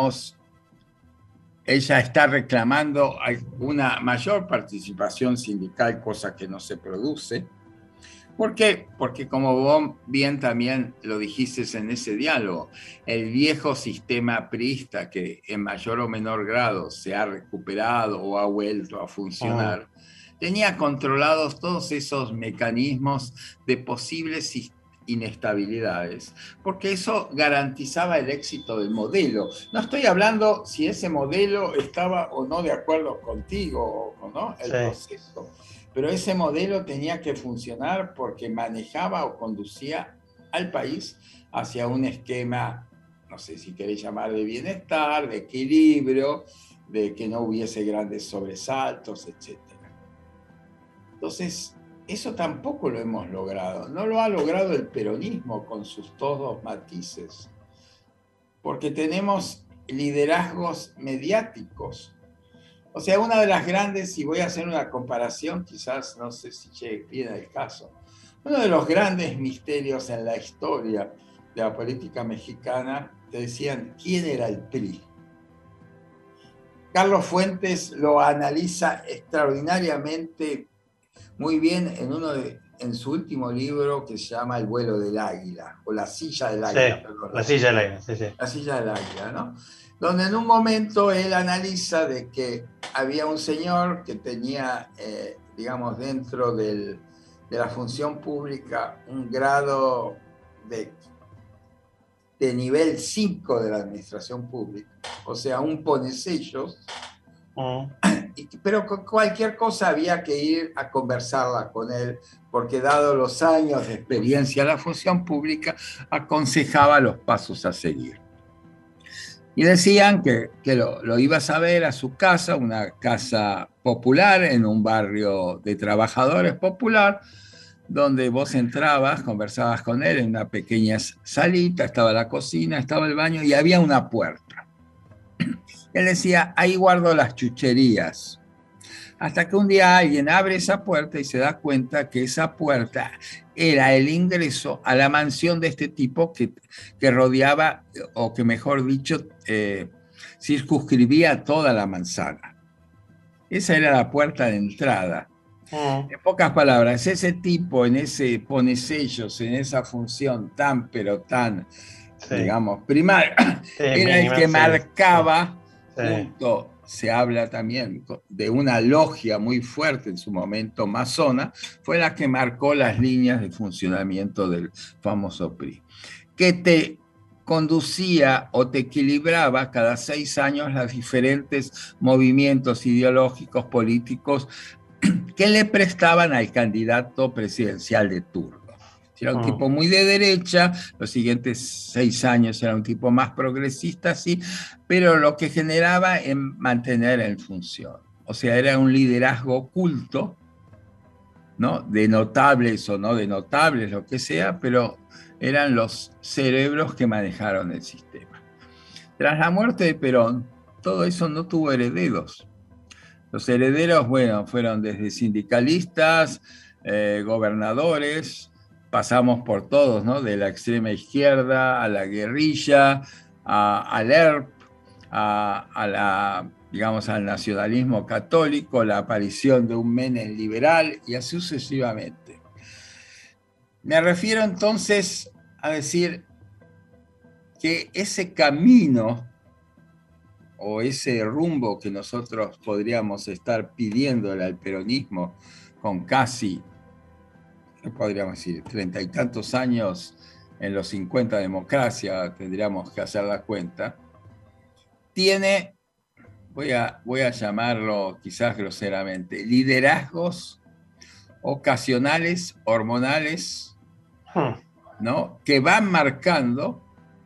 Speaker 9: ella está reclamando una mayor participación sindical, cosa que no se produce. ¿Por qué? Porque como vos bien también lo dijiste en ese diálogo, el viejo sistema priista que en mayor o menor grado se ha recuperado o ha vuelto a funcionar, tenía controlados todos esos mecanismos de posibles inestabilidades, porque eso garantizaba el éxito del modelo. No estoy hablando si ese modelo estaba o no de acuerdo contigo, ¿no? El proceso. Pero ese modelo tenía que funcionar porque manejaba o conducía al país hacia un esquema, no sé si queréis llamar de bienestar, de equilibrio, de que no hubiese grandes sobresaltos, etc. Entonces, eso tampoco lo hemos logrado. No lo ha logrado el peronismo con sus todos matices, porque tenemos liderazgos mediáticos. O sea, una de las grandes, y voy a hacer una comparación, quizás no sé si llegue bien al caso, uno de los grandes misterios en la historia de la política mexicana, te decían, ¿quién era el PRI? Carlos Fuentes lo analiza extraordinariamente muy bien en su último libro que se llama El vuelo del águila, o La silla del águila.
Speaker 5: Sí, perdón, La silla del águila, sí, sí.
Speaker 9: La silla del águila, ¿no? Donde en un momento él analiza de que había un señor que tenía, digamos, dentro de la función pública un grado de nivel 5 de la administración pública, o sea, un ponesellos, pero con cualquier cosa había que ir a conversarla con él, porque dado los años de experiencia en la función pública, aconsejaba los pasos a seguir. Y decían que lo ibas a ver a su casa, una casa popular en un barrio de trabajadores popular, donde vos entrabas, conversabas con él en una pequeña salita, estaba la cocina, estaba el baño y había una puerta. Él decía, ahí guardo las chucherías. Hasta que un día alguien abre esa puerta y se da cuenta que esa puerta era el ingreso a la mansión de este tipo que rodeaba, o que mejor dicho, circunscribía toda la manzana. Esa era la puerta de entrada. En pocas palabras, ese tipo en ese ponesellos, en esa función tan, pero tan, digamos, primaria, era el que marcaba, junto, se habla también de una logia muy fuerte en su momento masona, fue la que marcó las líneas de funcionamiento del famoso PRI, que te conducía o te equilibraba cada 6 años los diferentes movimientos ideológicos, políticos, que le prestaban al candidato presidencial de turno. Era un tipo muy de derecha, los siguientes 6 años era un tipo más progresista, sí, pero lo que generaba en mantener en función. O sea, era un liderazgo oculto, ¿no? De notables o no de notables, lo que sea, pero eran los cerebros que manejaron el sistema. Tras la muerte de Perón, todo eso no tuvo herederos. Los herederos, bueno, fueron desde sindicalistas, gobernadores, pasamos por todos, ¿no? De la extrema izquierda a la guerrilla, al ERP, digamos, al nacionalismo católico, la aparición de un Menem liberal y así sucesivamente. Me refiero entonces a decir que ese camino o ese rumbo que nosotros podríamos estar pidiéndole al peronismo con casi, ¿qué podríamos decir?, 30 y tantos años en los 50 de democracia, tendríamos que hacer la cuenta, tiene, voy a llamarlo quizás groseramente, liderazgos ocasionales, hormonales, ¿no?, que van marcando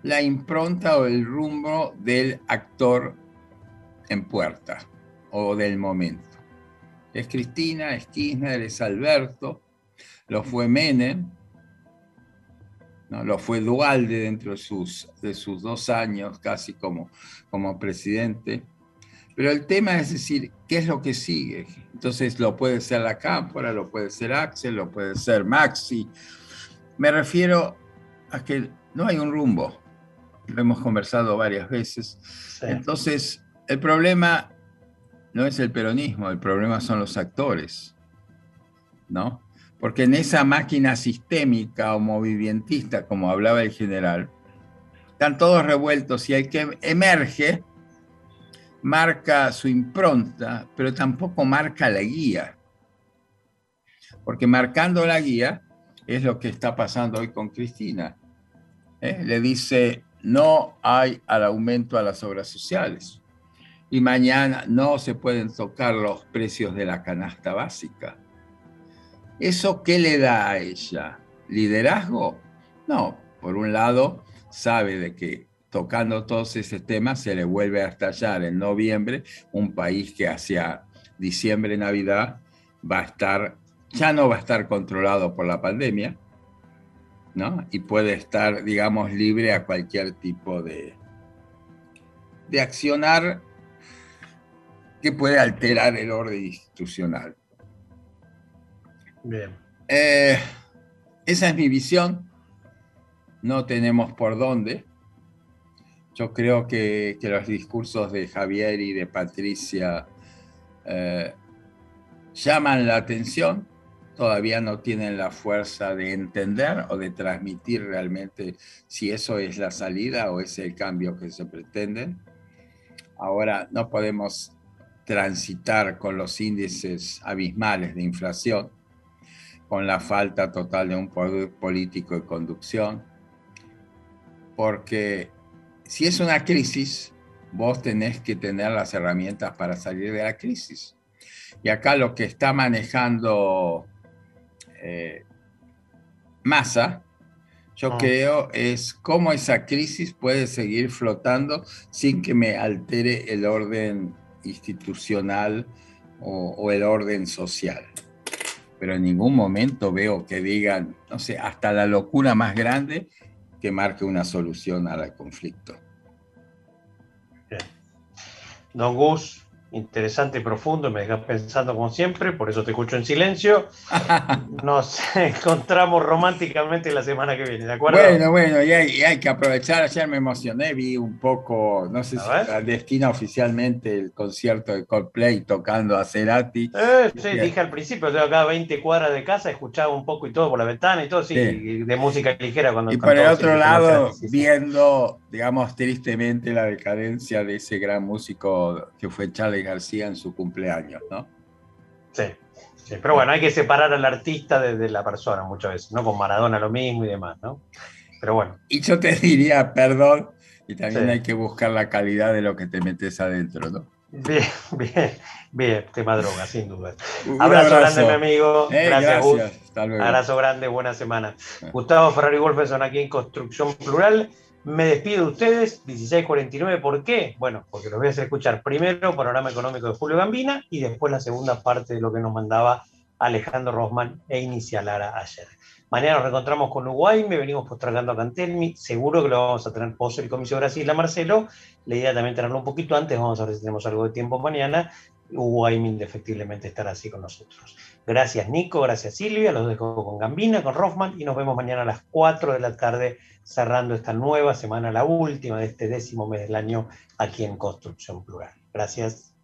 Speaker 9: la impronta o el rumbo del actor en puerta o del momento. Es Cristina, es Kirchner, es Alberto, lo fue Menem, ¿no? Lo fue Duhalde dentro de sus 2 años casi como presidente. Pero el tema es decir, ¿qué es lo que sigue? Entonces lo puede ser la Cámpora, lo puede ser Axel, lo puede ser Maxi. Me refiero a que no hay un rumbo. Lo hemos conversado varias veces. Sí. Entonces, el problema no es el peronismo, el problema son los actores, ¿no? Porque en esa máquina sistémica o movimentista, como hablaba el general, están todos revueltos y el que emerge marca su impronta, pero tampoco marca la guía. Porque marcando la guía es lo que está pasando hoy con Cristina. Le dice, no hay al aumento a las obras sociales. Y mañana no se pueden tocar los precios de la canasta básica. ¿Eso qué le da a ella? ¿Liderazgo? No, por un lado sabe de que tocando todos esos temas se le vuelve a estallar en noviembre un país que hacia diciembre, Navidad, ya no va a estar controlado por la pandemia, ¿no? Y puede estar, digamos, libre a cualquier tipo de accionar que puede alterar el orden institucional.
Speaker 5: Bien.
Speaker 9: Esa es mi visión. No tenemos por dónde. Yo creo que los discursos de Javier y de Patricia llaman la atención. Todavía no tienen la fuerza de entender o de transmitir realmente si eso es la salida o es el cambio que se pretenden. Ahora no podemos transitar con los índices abismales de inflación, con la falta total de un poder político de conducción, porque si es una crisis, vos tenés que tener las herramientas para salir de la crisis. Y acá lo que está manejando Massa, yo creo, es cómo esa crisis puede seguir flotando sin que me altere el orden institucional o el orden social. Pero en ningún momento veo que digan, no sé, hasta la locura más grande que marque una solución al conflicto.
Speaker 5: Bien. Don Gus, interesante y profundo, me deja pensando como siempre, por eso te escucho en silencio. Nos encontramos románticamente la semana que viene, ¿de acuerdo?
Speaker 9: Bueno, y hay que aprovechar. Ayer me emocioné, vi un poco, no sé si destina oficialmente el concierto de Coldplay tocando a Cerati.
Speaker 5: Sí, dije al principio, estoy acá a 20 cuadras de casa, escuchaba un poco y todo por la ventana y todo, sí. De música ligera. Cuando
Speaker 9: y por el otro lado, viendo, digamos, tristemente la decadencia de ese gran músico que fue Charly García en su cumpleaños, ¿no?
Speaker 5: Sí, pero bueno, hay que separar al artista de la persona muchas veces, ¿no? Con Maradona lo mismo y demás, ¿no? Pero bueno.
Speaker 9: Y yo te diría, perdón, y también hay que buscar la calidad de lo que te metes adentro, ¿no?
Speaker 5: Bien, tema droga, sin duda. Abrazo grande, mi amigo. Gracias, Gus.
Speaker 9: Hasta luego.
Speaker 5: Abrazo grande, buena semana. Gustavo Ferrari Wolfenson aquí en Construcción Plural. Me despido de ustedes, 16:49, ¿por qué? Bueno, porque los voy a hacer escuchar primero Panorama Económico de Julio Gambina y después la segunda parte de lo que nos mandaba Alejandro Rosman e Inicia Lara ayer. Mañana nos reencontramos con Uruguay, me venimos postergando a Cantelmi, seguro que lo vamos a tener post el comicio Brasil a Marcelo, la idea también tenerlo un poquito antes, vamos a ver si tenemos algo de tiempo mañana. Uruguay indefectiblemente estará así con nosotros. Gracias Nico, gracias Silvia, los dejo con Gambina, con Rosman y nos vemos mañana a las 4 de la tarde cerrando esta nueva semana, la última de este 10º mes del año aquí en Construcción Plural. Gracias.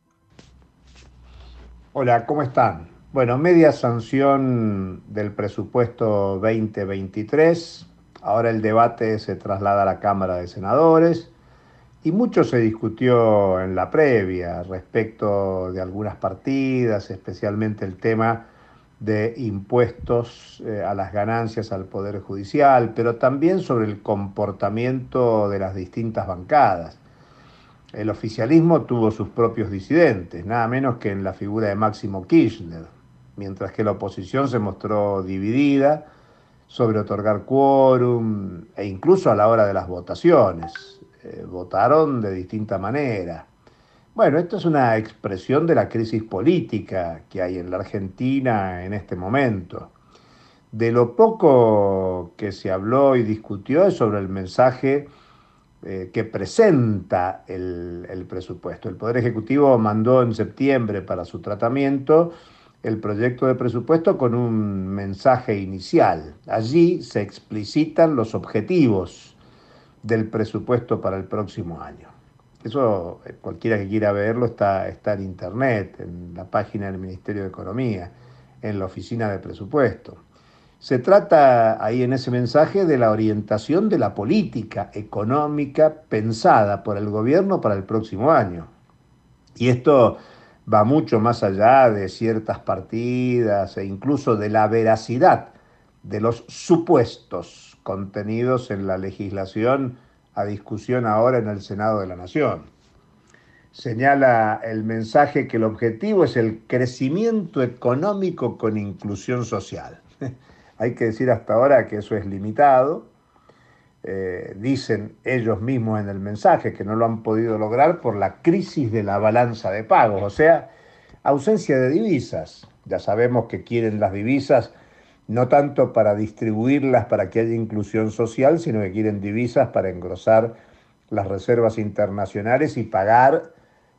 Speaker 10: Hola, ¿cómo están? Bueno, media sanción del presupuesto 2023, ahora el debate se traslada a la Cámara de Senadores y mucho se discutió en la previa respecto de algunas partidas, especialmente el tema de impuestos a las ganancias al Poder Judicial, pero también sobre el comportamiento de las distintas bancadas. El oficialismo tuvo sus propios disidentes, nada menos que en la figura de Máximo Kirchner, mientras que la oposición se mostró dividida, sobre otorgar quórum e incluso a la hora de las votaciones. Votaron de distinta manera. Bueno, esto es una expresión de la crisis política que hay en la Argentina en este momento. De lo poco que se habló y discutió es sobre el mensaje que presenta el presupuesto. El Poder Ejecutivo mandó en septiembre para su tratamiento el proyecto de presupuesto con un mensaje inicial. Allí se explicitan los objetivos del presupuesto para el próximo año. Eso, cualquiera que quiera verlo, está en internet, en la página del Ministerio de Economía, en la oficina de presupuesto. Se trata ahí en ese mensaje de la orientación de la política económica pensada por el gobierno para el próximo año. Y esto va mucho más allá de ciertas partidas e incluso de la veracidad de los supuestos contenidos en la legislación a discusión ahora en el Senado de la Nación. Señala el mensaje que el objetivo es el crecimiento económico con inclusión social. Hay que decir hasta ahora que eso es limitado. Dicen ellos mismos en el mensaje que no lo han podido lograr por la crisis de la balanza de pagos, o sea, ausencia de divisas. Ya sabemos que quieren las divisas no tanto para distribuirlas para que haya inclusión social, sino que quieren divisas para engrosar las reservas internacionales y pagar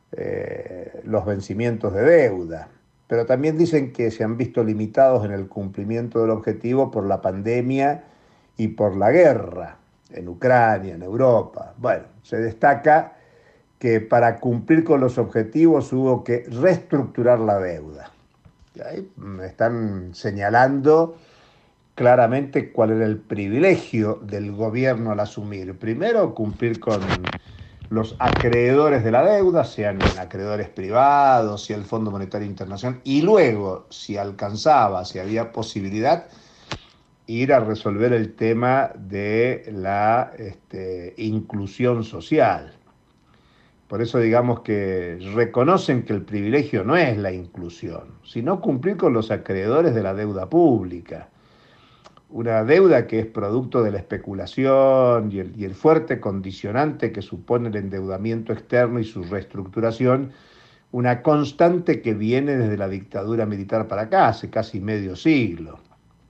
Speaker 10: los vencimientos de deuda. Pero también dicen que se han visto limitados en el cumplimiento del objetivo por la pandemia y por la guerra en Ucrania, en Europa. Bueno, se destaca que para cumplir con los objetivos hubo que reestructurar la deuda. Y ahí están señalando claramente cuál era el privilegio del gobierno al asumir. Primero, cumplir con los acreedores de la deuda, sean acreedores privados, sea el Fondo Monetario Internacional, y luego, si alcanzaba, si había posibilidad, ir a resolver el tema de la inclusión social. Por eso digamos que reconocen que el privilegio no es la inclusión, sino cumplir con los acreedores de la deuda pública. Una deuda que es producto de la especulación y el fuerte condicionante que supone el endeudamiento externo y su reestructuración, una constante que viene desde la dictadura militar para acá, hace casi medio siglo.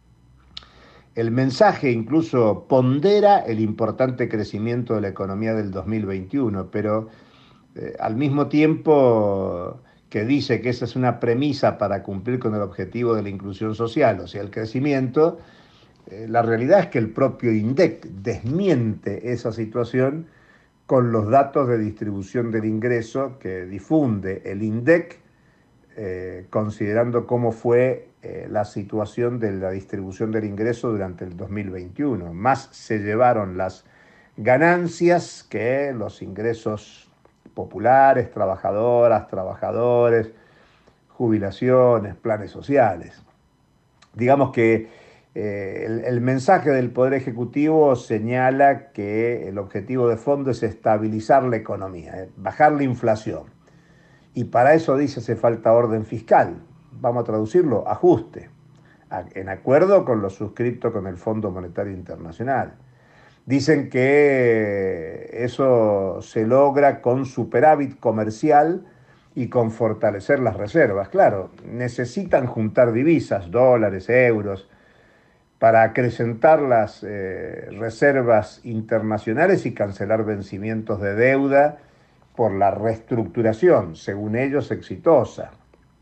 Speaker 10: El mensaje incluso pondera el importante crecimiento de la economía del 2021, pero al mismo tiempo que dice que esa es una premisa para cumplir con el objetivo de la inclusión social, o sea, el crecimiento, la realidad es que el propio INDEC desmiente esa situación con los datos de distribución del ingreso que difunde el INDEC, considerando cómo fue la situación de la distribución del ingreso durante el 2021. Más se llevaron las ganancias que los ingresos populares, trabajadoras, trabajadores, jubilaciones, planes sociales. Digamos que el mensaje del Poder Ejecutivo señala que el objetivo de fondo es estabilizar la economía, bajar la inflación. Y para eso dice hace falta orden fiscal. Vamos a traducirlo, ajuste, en acuerdo con lo suscrito con el Fondo Monetario Internacional. Dicen que eso se logra con superávit comercial y con fortalecer las reservas. Claro, necesitan juntar divisas, dólares, euros, para acrecentar las reservas internacionales y cancelar vencimientos de deuda por la reestructuración, según ellos, exitosa.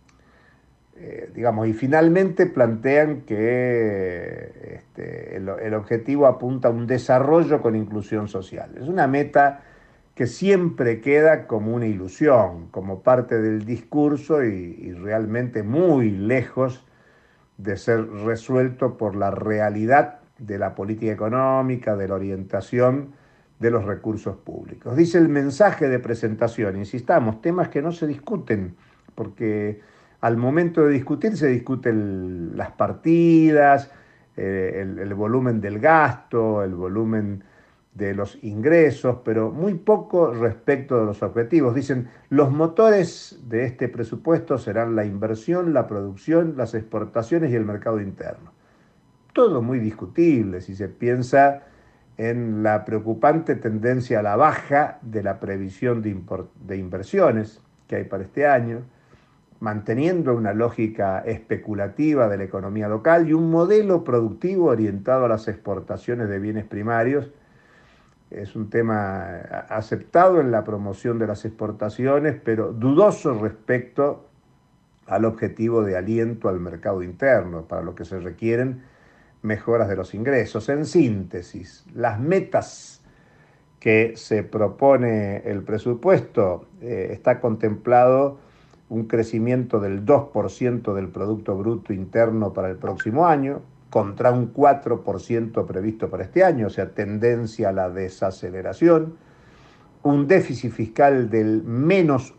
Speaker 10: Y finalmente plantean que el objetivo apunta a un desarrollo con inclusión social. Es una meta que siempre queda como una ilusión, como parte del discurso y realmente muy lejos de ser resuelto por la realidad de la política económica, de la orientación de los recursos públicos. Dice el mensaje de presentación, insistamos, temas que no se discuten, porque al momento de discutir se discuten las partidas, el volumen del gasto, el volumen de los ingresos, pero muy poco respecto de los objetivos. Dicen, los motores de este presupuesto serán la inversión, la producción, las exportaciones y el mercado interno. todo muy discutible si se piensa en la preocupante tendencia a la baja de la previsión de inversiones que hay para este año, manteniendo una lógica especulativa de la economía local y un modelo productivo orientado a las exportaciones de bienes primarios. Es un tema aceptado en la promoción de las exportaciones, pero dudoso respecto al objetivo de aliento al mercado interno, para lo que se requieren mejoras de los ingresos. En síntesis, las metas que se propone el presupuesto, está contemplado un crecimiento del 2% del Producto Bruto Interno para el próximo año, contra un 4% previsto para este año, o sea, tendencia a la desaceleración, un déficit fiscal del menos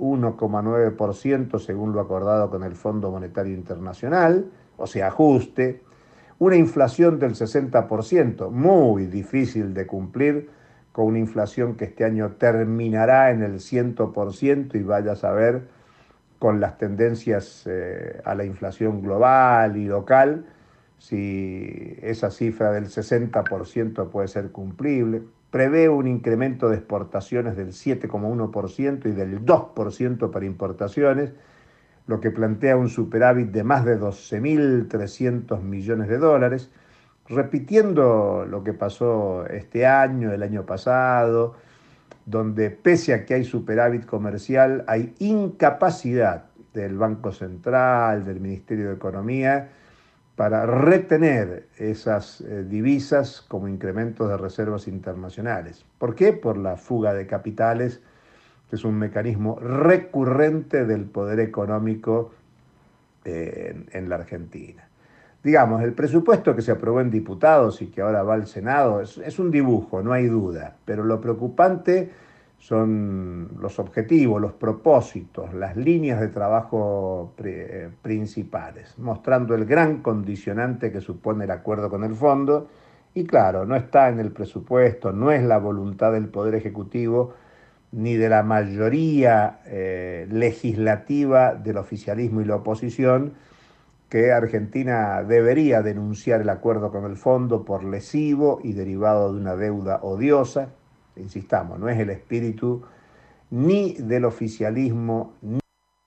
Speaker 10: 1,9% según lo acordado con el Fondo Monetario Internacional, o sea, ajuste, una inflación del 60%, muy difícil de cumplir, con una inflación que este año terminará en el 100% y vaya a saber con las tendencias a la inflación global y local, si esa cifra del 60% puede ser cumplible. Prevé un incremento de exportaciones del 7,1% y del 2% para importaciones, lo que plantea un superávit de más de 12.300 millones de dólares, repitiendo lo que pasó este año, el año pasado, donde pese a que hay superávit comercial, hay incapacidad del Banco Central, del Ministerio de Economía, para retener esas divisas como incrementos de reservas internacionales. ¿Por qué? Por la fuga de capitales, que es un mecanismo recurrente del poder económico en la Argentina. Digamos, el presupuesto que se aprobó en diputados y que ahora va al Senado es un dibujo, no hay duda, pero lo preocupante son los objetivos, los propósitos, las líneas de trabajo principales, mostrando el gran condicionante que supone el acuerdo con el fondo. Y claro, no está en el presupuesto, no es la voluntad del Poder Ejecutivo ni de la mayoría legislativa del oficialismo y la oposición, que Argentina debería denunciar el acuerdo con el fondo por lesivo y derivado de una deuda odiosa. Insistamos, no es el espíritu ni del oficialismo ni...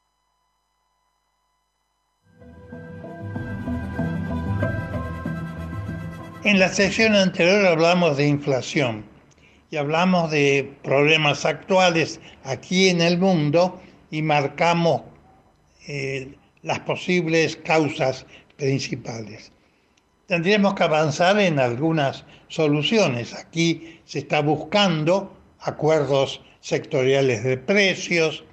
Speaker 11: En la sección anterior hablamos de inflación y hablamos de problemas actuales aquí en el mundo y marcamos las posibles causas principales. Tendríamos que avanzar en algunas soluciones. Aquí se está buscando acuerdos sectoriales de precios,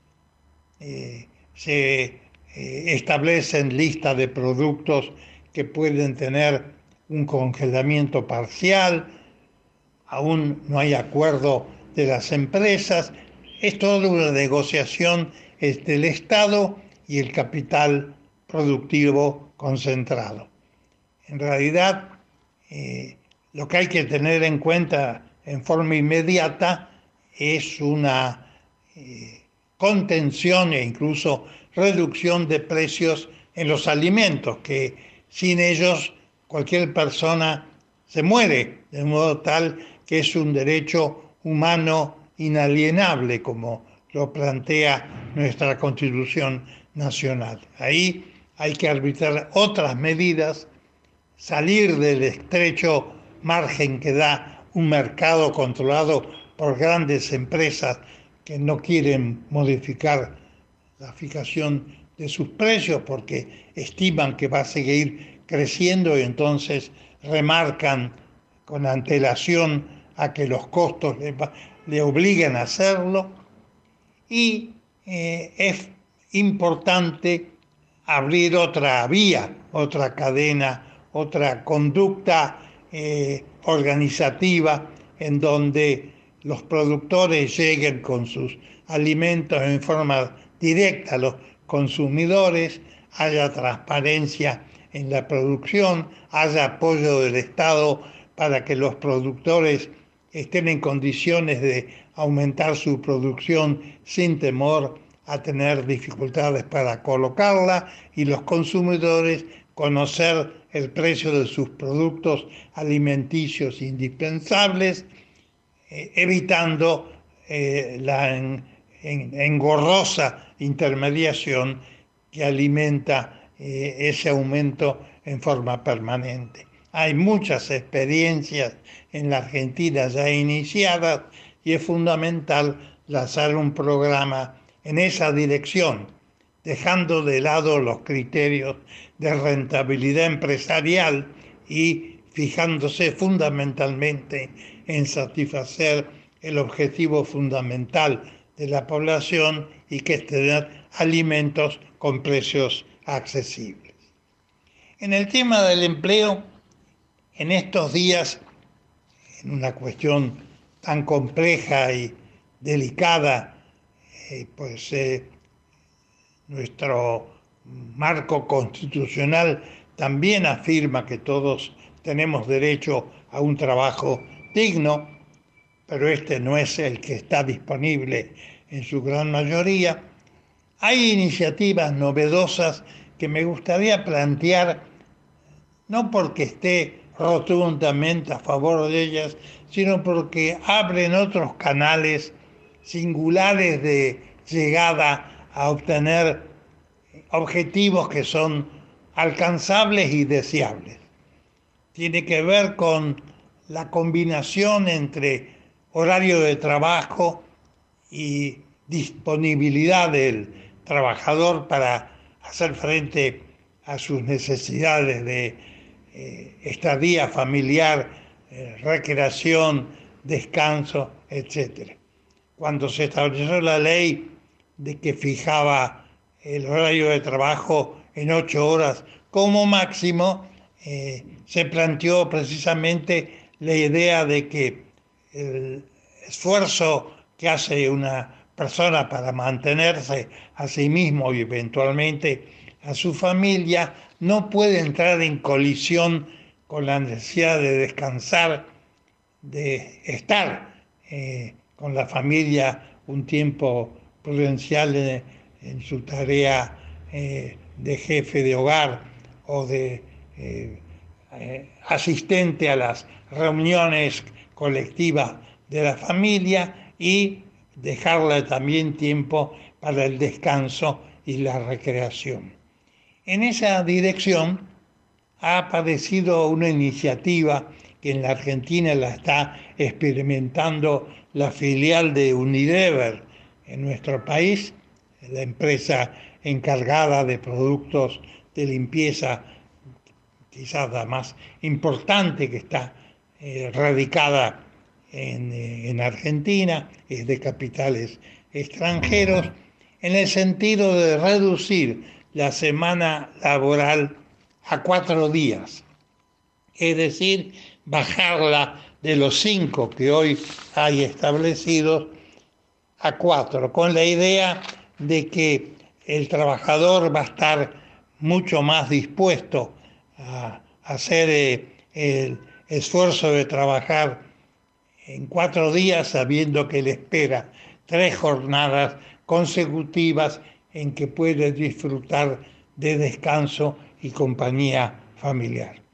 Speaker 11: se establecen listas de productos que pueden tener un congelamiento parcial, aún no hay acuerdo de las empresas, es toda una negociación entre el Estado y el capital productivo concentrado. En realidad, lo que hay que tener en cuenta en forma inmediata es una contención e incluso reducción de precios en los alimentos, que sin ellos cualquier persona se muere, de modo tal que es un derecho humano inalienable, como lo plantea nuestra Constitución Nacional. Ahí hay que arbitrar otras medidas, salir del estrecho margen que da un mercado controlado por grandes empresas que no quieren modificar la fijación de sus precios porque estiman que va a seguir creciendo y entonces remarcan con antelación a que los costos le obliguen a hacerlo. Y es importante abrir otra vía, otra cadena, otra conducta organizativa en donde los productores lleguen con sus alimentos en forma directa a los consumidores, haya transparencia en la producción, haya apoyo del Estado para que los productores estén en condiciones de aumentar su producción sin temor a tener dificultades para colocarla y los consumidores conocer el precio de sus productos alimenticios indispensables, evitando la engorrosa intermediación que alimenta ese aumento en forma permanente. Hay muchas experiencias en la Argentina ya iniciadas y es fundamental lanzar un programa en esa dirección, dejando de lado los criterios de rentabilidad empresarial y fijándose fundamentalmente en satisfacer el objetivo fundamental de la población y que es tener alimentos con precios accesibles. En el tema del empleo, en estos días, en una cuestión tan compleja y delicada, nuestro marco constitucional también afirma que todos tenemos derecho a un trabajo digno, pero este no es el que está disponible en su gran mayoría. Hay iniciativas novedosas que me gustaría plantear, no porque esté rotundamente a favor de ellas, sino porque abren otros canales singulares de llegada a obtener objetivos que son alcanzables y deseables. Tiene que ver con la combinación entre horario de trabajo y disponibilidad del trabajador para hacer frente a sus necesidades de estadía familiar, recreación, descanso, etc. Cuando se estableció la ley de que fijaba el horario de trabajo en 8 horas como máximo, se planteó precisamente la idea de que el esfuerzo que hace una persona para mantenerse a sí mismo y eventualmente a su familia no puede entrar en colisión con la necesidad de descansar, de estar con la familia un tiempo prudencial en su tarea de jefe de hogar o de asistente a las reuniones colectivas de la familia y dejarle también tiempo para el descanso y la recreación. En esa dirección ha aparecido una iniciativa que en la Argentina la está experimentando la filial de Unilever en nuestro país, la empresa encargada de productos de limpieza, quizás la más importante que está radicada en Argentina, es de capitales extranjeros, en el sentido de reducir la semana laboral a 4 días, es decir, bajarla de los 5 que hoy hay establecidos a 4, con la idea de que el trabajador va a estar mucho más dispuesto a hacer el esfuerzo de trabajar en 4 días, sabiendo que le espera 3 jornadas consecutivas en que puede disfrutar de descanso y compañía familiar.